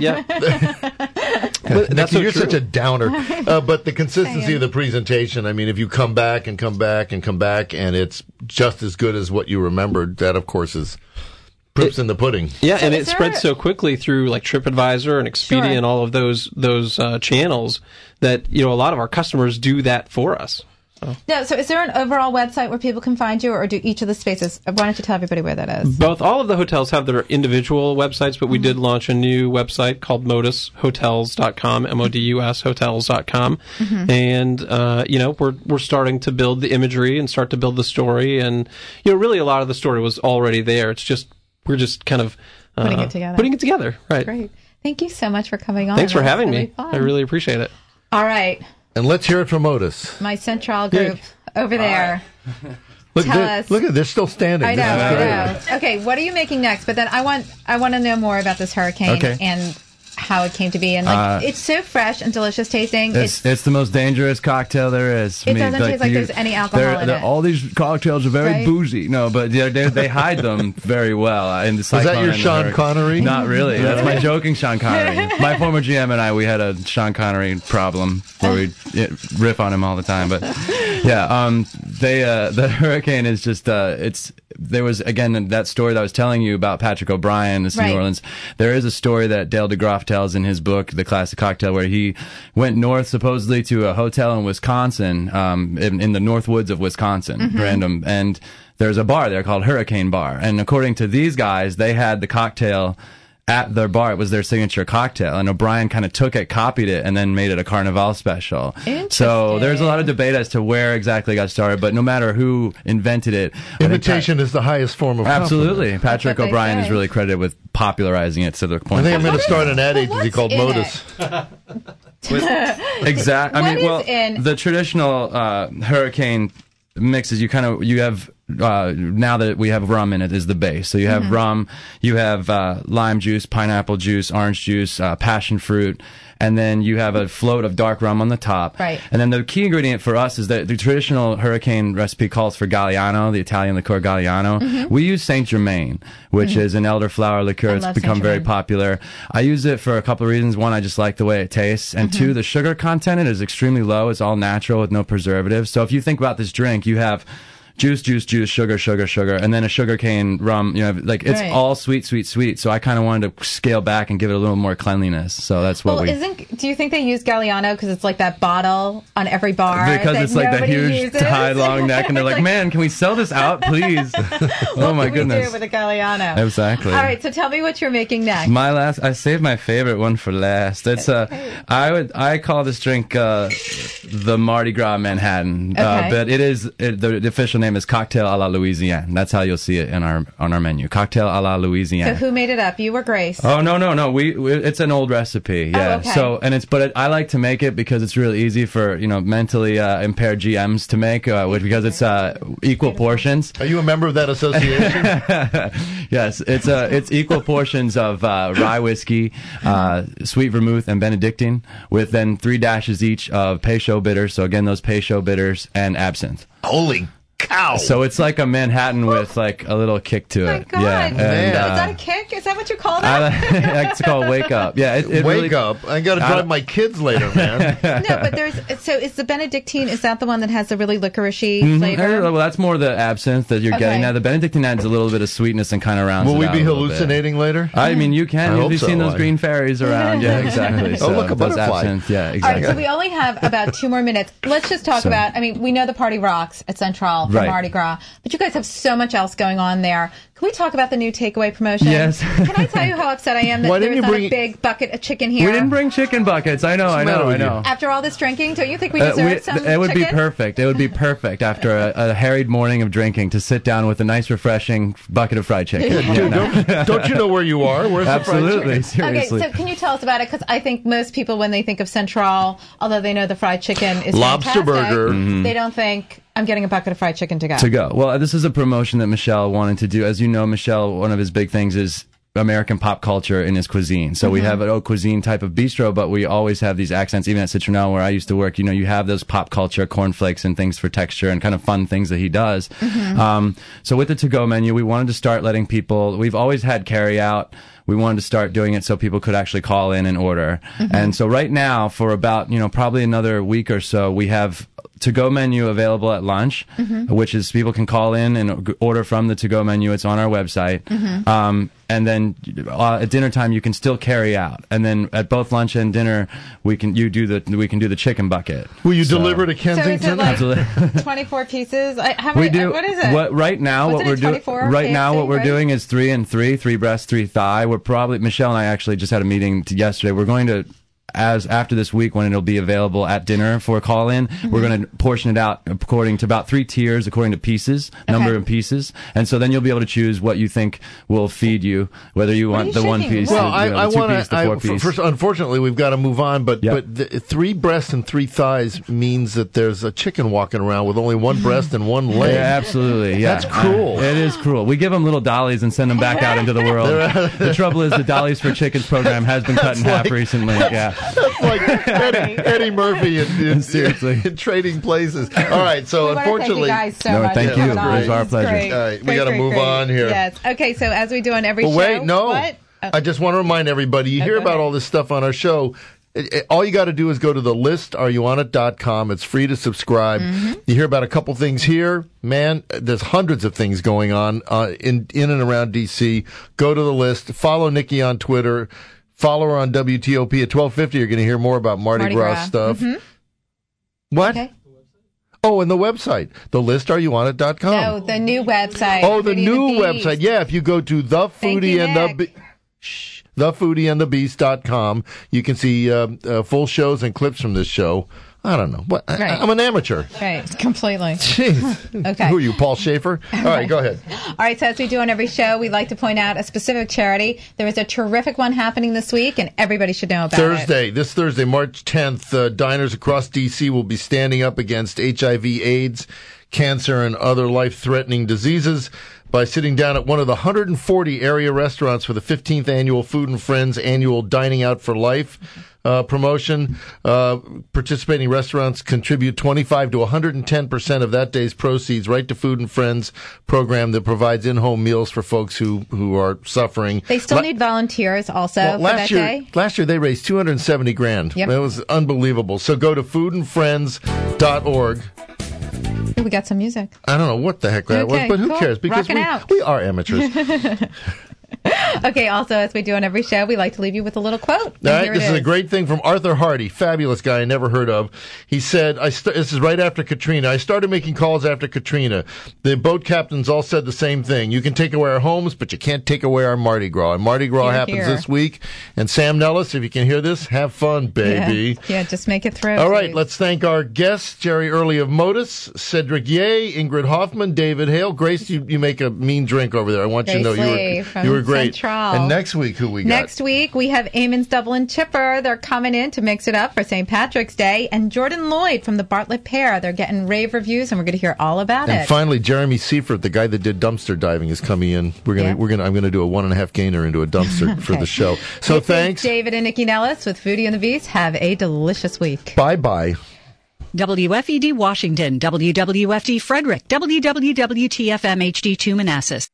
That's so you're true. such a downer. But the consistency of the presentation, if you come back and come back and come back and it's just as good as what you remembered, that, of course, is proofs in the pudding. Yeah, and it spreads so quickly through TripAdvisor and Expedia and all of those channels that, a lot of our customers do that for us. So is there an overall website where people can find you, or do each of the spaces? Why don't you tell everybody where that is? All of the hotels have their individual websites, but we did launch a new website called modushotels.com, MODUS hotels.com. And, we're starting to build the imagery and start to build the story. And, really a lot of the story was already there. It's just, we're just kind of putting it together. Right. Great. Thank you so much for coming on. Thanks for having really me. fun. I really appreciate it. All right. And let's hear it from Modus. My Central group over there. Look, Tell us. Look at they're still standing. I This is great. know. Okay, what are you making next? But then I want to know more about this hurricane and how it came to be. And it's so fresh and delicious tasting. It's the most dangerous cocktail there is. It doesn't taste like there's any alcohol in it. All these cocktails are very boozy. No, but they hide them very well. In the Is that your Sean Connery? Not really. That's my joking Sean Connery. My former GM and I, we had a Sean Connery problem where we riff on him all the time. But the hurricane is just there was, again, that story that I was telling you about Patrick O'Brien, this New Orleans. There is a story that Dale DeGroff tells in his book, The Classic Cocktail, where he went north supposedly to a hotel in Wisconsin, in the North Woods of Wisconsin, random, and there's a bar there called Hurricane Bar. And according to these guys, they had the cocktail at their bar. It was their signature cocktail, and O'Brien kind of took it, copied it, and then made it a Carnival special. So there's a lot of debate as to where exactly it got started, but no matter who invented it, imitation is the highest form of absolutely. compliment. Patrick O'Brien is really credited with popularizing it to the point. I think I'm going to start an ad agency called Modus. Exactly. The traditional hurricane mixes, you have now that we have rum in it, is the base. So you have rum, you have lime juice, pineapple juice, orange juice, passion fruit, and then you have a float of dark rum on the top. Right. And then the key ingredient for us is that the traditional hurricane recipe calls for Galliano, the Italian liqueur Galliano. We use Saint Germain, which is an elderflower liqueur. It's become very popular. I use it for a couple of reasons. One, I just like the way it tastes. And two, the sugar content in it is extremely low. It's all natural with no preservatives. So if you think about this drink, you have juice, sugar, and then a sugarcane rum. It's all sweet. So I kind of wanted to scale back and give it a little more cleanliness. So that's what do you think they use Galliano because it's like that bottle on every bar? Because it's like that huge, uses? high, long neck, and they're like, man, can we sell this out, please? Oh my goodness. What can we do with a Galliano? Exactly. All right, so tell me what you're making next. I saved my favorite one for last. It's I call this drink the Mardi Gras Manhattan, but the official name is Cocktail a la Louisiane. That's how you'll see it on our menu. Cocktail a la Louisiane. So who made it up? You or Grace? Oh no. We it's an old recipe. Yeah. Oh, okay. I like to make it because it's really easy for mentally impaired GMs to make because it's equal portions. Are you a member of that association? Yes, it's equal portions of rye whiskey, sweet vermouth, and Benedictine, with then 3 dashes each of Peychaud bitters. So again, those Peychaud bitters and absinthe. Holy cow! So it's like a Manhattan with like a little kick to it. Oh my God. Yeah, is that a kick? Is that what you call that? I like to call it wake up. Yeah, wake up. I got to drive my kids later, man. No, but is the Benedictine? Is that the one that has the really licoricey flavor? Well, that's more the absinthe that you're getting. Now the Benedictine adds a little bit of sweetness and kind of rounds. Will it we out be a little hallucinating bit. later? I mean, you can. Have you seen those green fairies around? Yeah, exactly. Oh, look, a butterfly. Absinthe. Yeah, exactly. All right, so we only have about 2 more minutes. Let's just talk about. I mean, we know the party rocks at Central for Mardi Gras, but you guys have so much else going on there. Can we talk about the new takeaway promotion? Yes. Can I tell you how upset I am that there's not a big bucket of chicken here? We didn't bring chicken buckets. I know. After all this drinking, don't you think we deserve some chicken? It would be perfect. It would be perfect after a harried morning of drinking to sit down with a nice, refreshing bucket of fried chicken. Don't you know where you are? Where's Absolutely. the fried chicken? Seriously. Okay, so can you tell us about it? Because I think most people, when they think of Central, although they know the fried chicken is lobster fantastic, burger, they don't think I'm getting a bucket of fried chicken to go. To go. Well, this is a promotion that Michel wanted to do. As you know, Michel, one of his big things is American pop culture in his cuisine. So we have an haute cuisine type of bistro, but we always have these accents, even at Citronelle where I used to work, you have those pop culture cornflakes and things for texture and kind of fun things that he does. So with the to-go menu, we wanted to start letting people, we've always had carry out. We wanted to start doing it so people could actually call in and order. And so right now, for about, probably another week or so, we have to-go menu available at lunch, which is people can call in and order from the to-go menu. It's on our website. And then at dinner time, you can still carry out. And then at both lunch and dinner, we can do the chicken bucket. Will you deliver to Kensington? So is it like 24 pieces? We do. What is it? Right now, what we're doing? Right now, what we're doing is 3 and 3, 3 breast, 3 thigh. We're probably Michelle and I actually just had a meeting yesterday. We're going to. After this week, when it'll be available at dinner for a call-in, we're going to portion it out according to about 3 tiers, according to pieces, number of pieces, and so then you'll be able to choose what you think will feed you, whether you want the one piece, well, the 2 piece, the 4 piece. First, unfortunately, we've got to move on, but the 3 breasts and 3 thighs means that there's a chicken walking around with only 1 breast and 1 leg. Yeah, absolutely. Yeah. That's cruel. It is cruel. We give them little dollies and send them back out into the world. The trouble is the Dollies for Chickens program has been cut in half recently. Yeah. That's like Eddie Murphy in Trading Places. All right, so unfortunately, thank you guys so much. Thank you. It was our pleasure. Great. All right, we got to move on here. Yes. Okay, so as we do on every show. Wait, no. What? I just want to remind everybody, you hear about all this stuff on our show. All you got to do is go to the listareyounit.com. It's free to subscribe. You hear about a couple things here. Man, there's hundreds of things going on in and around D.C. Go to the list. Follow Nikki on Twitter. Follow her on WTOP at 12:50. You're going to hear more about Mardi Gras stuff. What? Okay. Oh, and the website, thelistareyounit.com. No, the new website. Oh, the new website. Yeah, if you go to thefoodieandthebeast.com, you can see full shows and clips from this show. I don't know. What? Right. I'm an amateur. Right, completely. Jeez. Okay. Who are you, Paul Schaefer? All right, go ahead. All right, so as we do on every show, we like to point out a specific charity. There is a terrific one happening this week, and everybody should know about it. This Thursday, March 10th, diners across D.C. will be standing up against HIV/AIDS. cancer and other life-threatening diseases by sitting down at one of the 140 area restaurants for the 15th annual Food and Friends annual Dining Out for Life promotion. Participating restaurants contribute 25 to 110% of that day's proceeds right to Food and Friends program that provides in-home meals for folks who are suffering. They still need volunteers also for that day. Last year they raised $270,000. Yep. It was unbelievable. So go to foodandfriends.org. We got some music. I don't know what the heck that was, but who cares? Because we are amateurs. Okay, also, as we do on every show, we like to leave you with a little quote. All right, this is a great thing from Arthur Hardy, fabulous guy I never heard of. He said, this is right after Katrina. I started making calls after Katrina. The boat captains all said the same thing. You can take away our homes, but you can't take away our Mardi Gras. And Mardi Gras happens this week. And Sam Nellis, if you can hear this, have fun, baby. Yeah, just make it through. All right, let's thank our guests, Jerry Early of Modus, Cedric Ye, Ingrid Hoffman, David Hale. Grace, you make a mean drink over there. I want you to know you were great. Central. And next week, who we got? Next week, we have Eamon's Dublin Chipper. They're coming in to mix it up for St. Patrick's Day. And Jordan Lloyd from the Bartlett Pear. They're getting rave reviews, and we're going to hear all about it. And finally, Jeremy Seifert, the guy that did dumpster diving, is coming in. I'm going to do a 1.5 gainer into a dumpster for the show. So thanks, David and Nikki Nellis with Foodie and the Beast. Have a delicious week. Bye-bye. WFED Washington, WWFD Frederick, WWWTFM HD2 Manassas.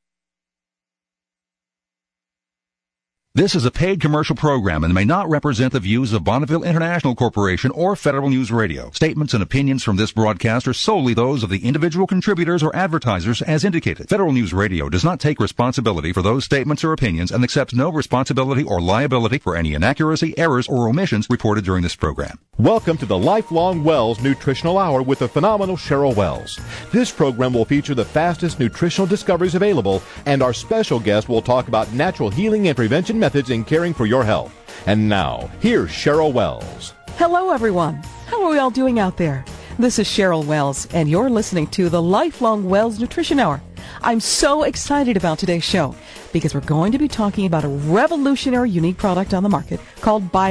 This is a paid commercial program and may not represent the views of Bonneville International Corporation or Federal News Radio. Statements and opinions from this broadcast are solely those of the individual contributors or advertisers as indicated. Federal News Radio does not take responsibility for those statements or opinions and accepts no responsibility or liability for any inaccuracy, errors, or omissions reported during this program. Welcome to the Lifelong Wells Nutritional Hour with the phenomenal Cheryl Wells. This program will feature the fastest nutritional discoveries available, and our special guest will talk about natural healing and prevention methods in caring for your health. And now, here's Cheryl Wells. Hello, everyone. How are we all doing out there? This is Cheryl Wells, and you're listening to the Lifelong Wells Nutrition Hour. I'm so excited about today's show because we're going to be talking about a revolutionary, unique product on the market called Bio